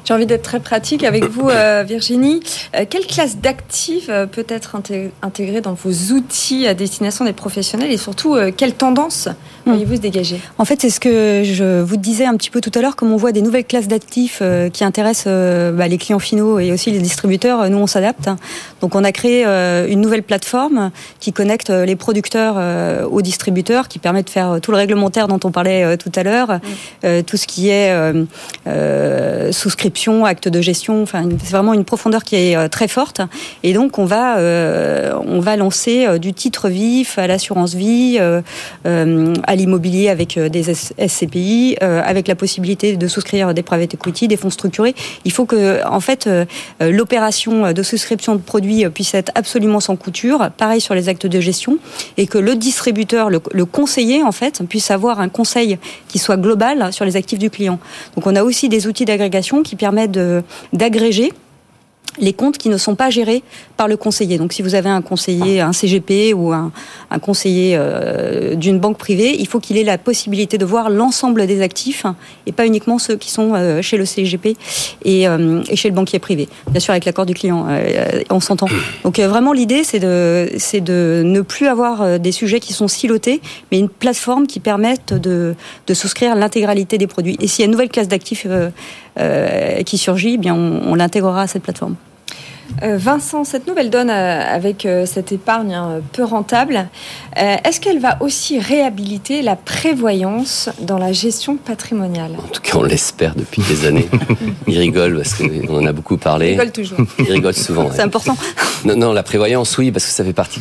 J'ai envie d'être très pratique avec vous, euh, Virginie. Euh, quelle classe d'actifs euh, peut être intégrée dans vos outils à destination des professionnels et surtout, euh, quelle tendance voyez-vous se dégager ? En fait, c'est ce que je vous disais un petit peu tout à l'heure, comme on voit des nouvelles classes d'actifs euh, qui intéressent euh, bah, les clients finaux et aussi les distributeurs, nous on s'adapte. Donc on a créé euh, une nouvelle plateforme qui connecte les producteurs euh, aux distributeurs, qui permet de faire tout le réglementaire dont on parlait euh, tout à l'heure, mmh. euh, tout ce qui est euh, euh, souscription, acte de gestion, enfin c'est vraiment une profondeur qui est euh, très forte. Et donc on va, euh, on va lancer euh, du titre vif à l'assurance vie, euh, euh, à l'immobilier avec des S C P I, euh, avec la possibilité de souscrire des private equity, des fonds structurés. Il faut que, en fait, euh, l'opération de souscription de produits puisse être absolument sans couture. Pareil sur les actes de gestion, et que le distributeur, le, le conseiller, en fait, puisse avoir un conseil qui soit global sur les actifs du client. Donc, on a aussi des outils d'agrégation qui permettent de, d'agréger les comptes qui ne sont pas gérés par le conseiller. Donc, si vous avez un conseiller, un C G P ou un, un conseiller euh, d'une banque privée, il faut qu'il ait la possibilité de voir l'ensemble des actifs et pas uniquement ceux qui sont euh, chez le C G P et, euh, et chez le banquier privé. Bien sûr, avec l'accord du client, euh, on s'entend. Donc, euh, vraiment, l'idée, c'est de, c'est de ne plus avoir des sujets qui sont silotés, mais une plateforme qui permette de, de souscrire l'intégralité des produits. Et s'il y a une nouvelle classe d'actifs euh, euh, qui surgit, eh bien, on, on l'intégrera à cette plateforme. Euh, Vincent, cette nouvelle donne euh, avec euh, cette épargne hein, peu rentable, euh, est-ce qu'elle va aussi réhabiliter la prévoyance dans la gestion patrimoniale ? En tout cas, on l'espère depuis des années. Il rigole parce qu'on en a beaucoup parlé. Il rigole toujours. Il rigole souvent. C'est ouais. important. Non, non, la prévoyance, oui, parce que ça fait partie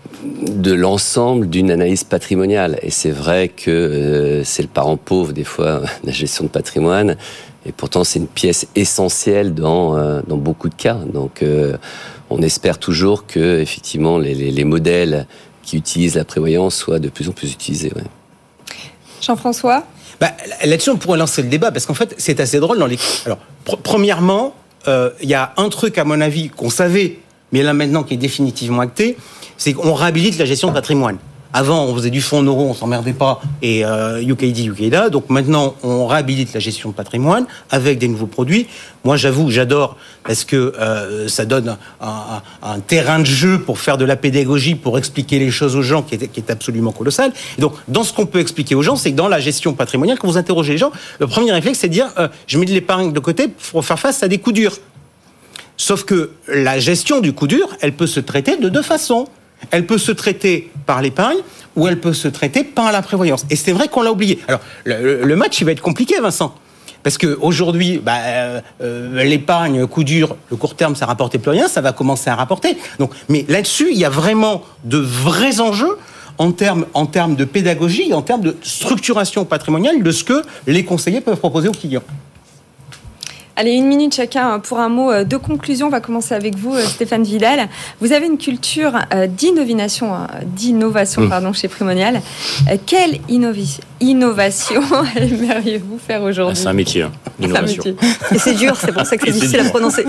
de l'ensemble d'une analyse patrimoniale. Et c'est vrai que euh, c'est le parent pauvre, des fois, de la gestion de patrimoine. Et pourtant, c'est une pièce essentielle dans, euh, dans beaucoup de cas. Donc, euh, on espère toujours que, effectivement, les, les, les modèles qui utilisent la prévoyance soient de plus en plus utilisés. Ouais. Jean-François ? Bah, là-dessus, on pourrait lancer le débat, parce qu'en fait, c'est assez drôle. Dans les... Alors, pr- premièrement, il euh, y a un truc, à mon avis, qu'on savait, mais là, maintenant, qui est définitivement acté, c'est qu'on réhabilite la gestion de patrimoine. Avant, on faisait du fonds euro, on s'emmerdait pas, et euh, U K D, U K D A. Donc maintenant, on réhabilite la gestion de patrimoine avec des nouveaux produits. Moi, j'avoue, j'adore, parce que euh, ça donne un, un, un terrain de jeu pour faire de la pédagogie, pour expliquer les choses aux gens, qui est, qui est absolument colossal. Et donc, dans ce qu'on peut expliquer aux gens, c'est que dans la gestion patrimoniale, quand vous interrogez les gens, le premier réflexe, c'est de dire euh, je mets de l'épargne de côté pour faire face à des coups durs. Sauf que la gestion du coup dur, elle peut se traiter de deux façons. Elle peut se traiter par l'épargne ou elle peut se traiter par la prévoyance. Et c'est vrai qu'on l'a oublié. Alors, le, le match, il va être compliqué, Vincent. Parce qu'aujourd'hui, bah, euh, l'épargne, coup dur, le court terme, ça ne rapportait plus rien, ça va commencer à rapporter. Donc, mais là-dessus, il y a vraiment de vrais enjeux en termes, en termes de pédagogie, en termes de structuration patrimoniale de ce que les conseillers peuvent proposer aux clients. Allez, une minute chacun pour un mot de conclusion. On va commencer avec vous, Stéphane Vidal. Vous avez une culture d'innovation, d'innovation pardon, chez Primonial. Quelle innovi- innovation aimeriez-vous faire aujourd'hui ? C'est un métier, hein, l'innovation. C'est un métier. Et c'est dur, c'est pour ça que c'est difficile à prononcer.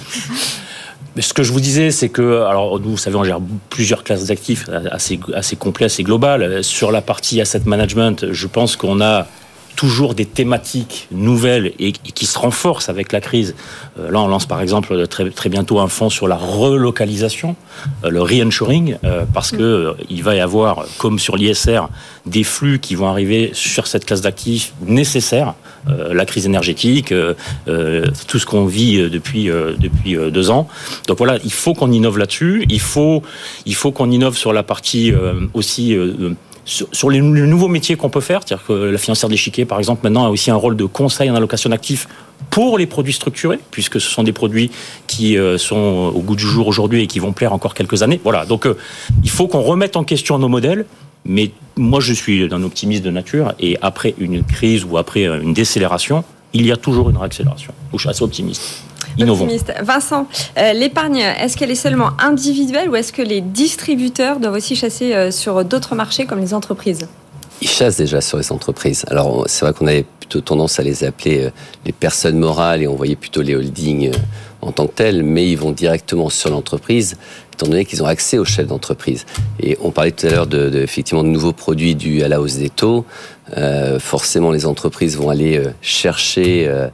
Mais ce que je vous disais, c'est que, alors nous, vous savez, on gère plusieurs classes d'actifs assez, assez complets, assez globales. Sur la partie asset management, je pense qu'on a toujours des thématiques nouvelles et qui se renforcent avec la crise. Euh, là, on lance par exemple très, très bientôt un fonds sur la relocalisation, euh, le re-ensuring, euh, parce que euh, il va y avoir, comme sur l'I S R, des flux qui vont arriver sur cette classe d'actifs nécessaires. Euh, la crise énergétique, euh, euh, tout ce qu'on vit depuis euh, depuis euh, deux ans. Donc voilà, il faut qu'on innove là-dessus. Il faut il faut qu'on innove sur la partie euh, aussi euh, Sur, sur les, les nouveaux métiers qu'on peut faire, c'est-à-dire que la financière d'échiquier, par exemple, maintenant a aussi un rôle de conseil en allocation d'actifs pour les produits structurés, puisque ce sont des produits qui euh, sont au goût du jour aujourd'hui et qui vont plaire encore quelques années. Voilà, donc euh, il faut qu'on remette en question nos modèles, mais moi je suis un optimiste de nature, et après une crise ou après une décélération, il y a toujours une réaccélération. Donc je suis assez optimiste. Innovant. Optimiste. Vincent, euh, l'épargne, est-ce qu'elle est seulement individuelle ou est-ce que les distributeurs doivent aussi chasser euh, sur d'autres marchés comme les entreprises ? Ils chassent déjà sur les entreprises. Alors, c'est vrai qu'on avait plutôt tendance à les appeler euh, les personnes morales et on voyait plutôt les holdings euh, en tant que tels, mais ils vont directement sur l'entreprise, étant donné qu'ils ont accès aux chefs d'entreprise. Et on parlait tout à l'heure de, de, effectivement, de nouveaux produits dus à la hausse des taux. Euh, forcément, les entreprises vont aller euh, chercher... Euh,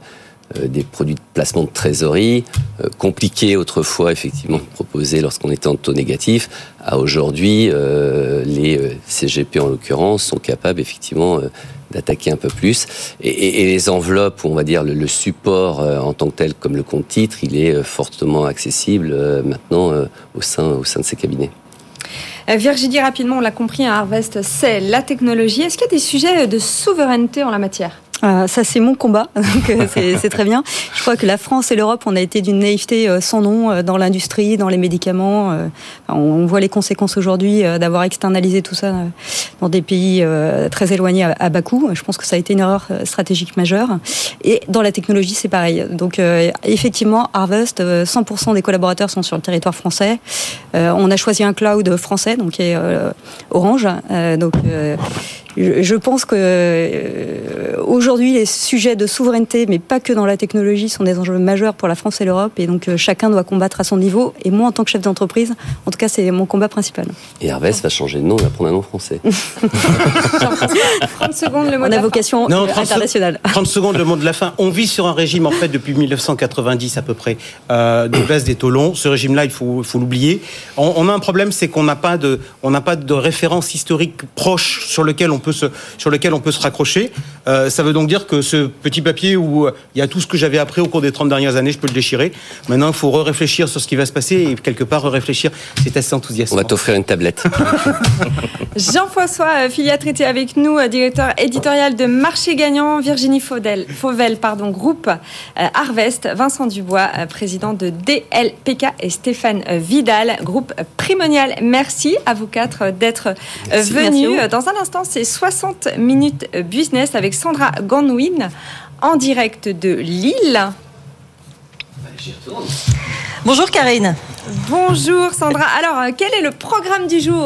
euh, des produits de placement de trésorerie, euh, compliqués autrefois effectivement de proposer lorsqu'on était en taux négatif, à aujourd'hui, euh, les euh, C G P en l'occurrence sont capables effectivement euh, d'attaquer un peu plus. Et, et, et les enveloppes, on va dire le, le support euh, en tant que tel, comme le compte titre, il est euh, fortement accessible euh, maintenant euh, au sein au sein de ces cabinets. Virginie, rapidement, on l'a compris, hein, Harvest, c'est la technologie. Est-ce qu'il y a des sujets de souveraineté en la matière ? Euh, ça, c'est mon combat, donc euh, c'est, c'est très bien. Je crois que la France et l'Europe, on a été d'une naïveté euh, sans nom euh, dans l'industrie, dans les médicaments. Euh, on voit les conséquences aujourd'hui euh, d'avoir externalisé tout ça euh, dans des pays euh, très éloignés à, à bas coût. Je pense que ça a été une erreur stratégique majeure. Et dans la technologie, c'est pareil. Donc, euh, effectivement, Harvest, euh, cent pour cent des collaborateurs sont sur le territoire français. Euh, on a choisi un cloud français, donc qui est euh, Orange. Euh, donc, euh, je pense que euh, aujourd'hui, les sujets de souveraineté, mais pas que dans la technologie, sont des enjeux majeurs pour la France et l'Europe. Et donc, euh, chacun doit combattre à son niveau. Et moi, en tant que chef d'entreprise, en tout cas, c'est mon combat principal. Et Harvest va changer de nom, il va prendre un nom français. trente secondes, le mot On de a la vocation Non, internationale. trente secondes, le mot de la fin. On vit sur un régime, en fait, depuis mille neuf cent quatre-vingt-dix à peu près, euh, de baisse des taux longs. Ce régime-là, il faut, il faut l'oublier. On, on a un problème, c'est qu'on n'a pas de, on n'a pas de référence historique proche sur lequel on peut se, sur lequel on peut se raccrocher. Euh, ça veut donc dire que ce petit papier où il y a tout ce que j'avais appris au cours des trente dernières années, je peux le déchirer. Maintenant, il faut réfléchir sur ce qui va se passer et quelque part réfléchir. C'est assez enthousiasmant. On va t'offrir une tablette. Jean-François Filiatre était avec nous, directeur éditorial de Marché Gagnant, Virginie Fauvel, Fauvel pardon, groupe euh, Harvest, Vincent Dubois, euh, président de D L P K et Stéphane Vidal, groupe Primonial. Merci à vous quatre d'être euh, venus. Dans un instant, c'est soixante minutes business avec Sandra Ganwin en direct de Lille. Bonjour Karine. Bonjour Sandra. Alors, quel est le programme du jour ?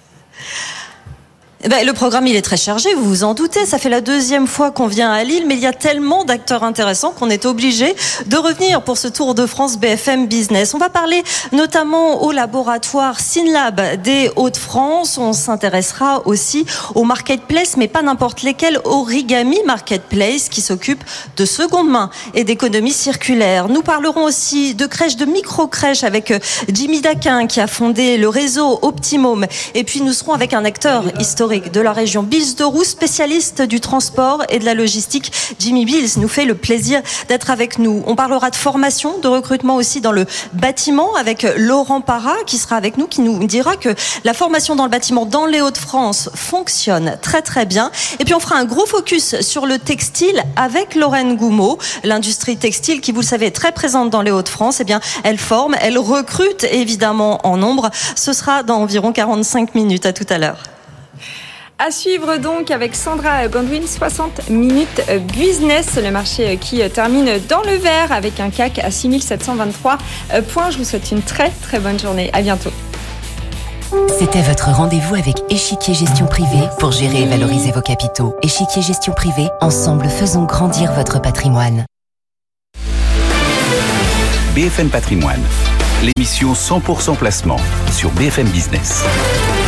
Eh ben, le programme, il est très chargé, vous vous en doutez. Ça fait la deuxième fois qu'on vient à Lille, mais il y a tellement d'acteurs intéressants qu'on est obligé de revenir pour ce Tour de France B F M Business. On va parler notamment au laboratoire Synlab des Hauts-de-France. On s'intéressera aussi au marketplace, mais pas n'importe lesquels, Origami Marketplace, qui s'occupe de seconde main et d'économie circulaire. Nous parlerons aussi de crèches, de micro-crèches avec Jimmy Daquin, qui a fondé le réseau Optimum. Et puis nous serons avec un acteur historique de la région, Bills de Roux, spécialiste du transport et de la logistique. Jimmy Bills nous fait le plaisir d'être avec nous. On parlera de formation, de recrutement aussi dans le bâtiment avec Laurent Parra qui sera avec nous, qui nous dira que la formation dans le bâtiment dans les Hauts-de-France fonctionne très très bien. Et puis on fera un gros focus sur le textile avec Lorraine Goumeau, l'industrie textile qui, vous le savez, est très présente dans les Hauts-de-France. Eh bien, elle forme, elle recrute évidemment en nombre. Ce sera dans environ quarante-cinq minutes. À tout à l'heure. À suivre donc avec Sandra Gondwin, soixante minutes business, le marché qui termine dans le vert avec un C A C à six mille sept cent vingt-trois points. Je vous souhaite une très très bonne journée. À bientôt. C'était votre rendez-vous avec Échiquier Gestion Privée pour gérer et valoriser vos capitaux. Échiquier Gestion Privée, ensemble faisons grandir votre patrimoine. B F M Patrimoine, l'émission cent pour cent placement sur B F M Business.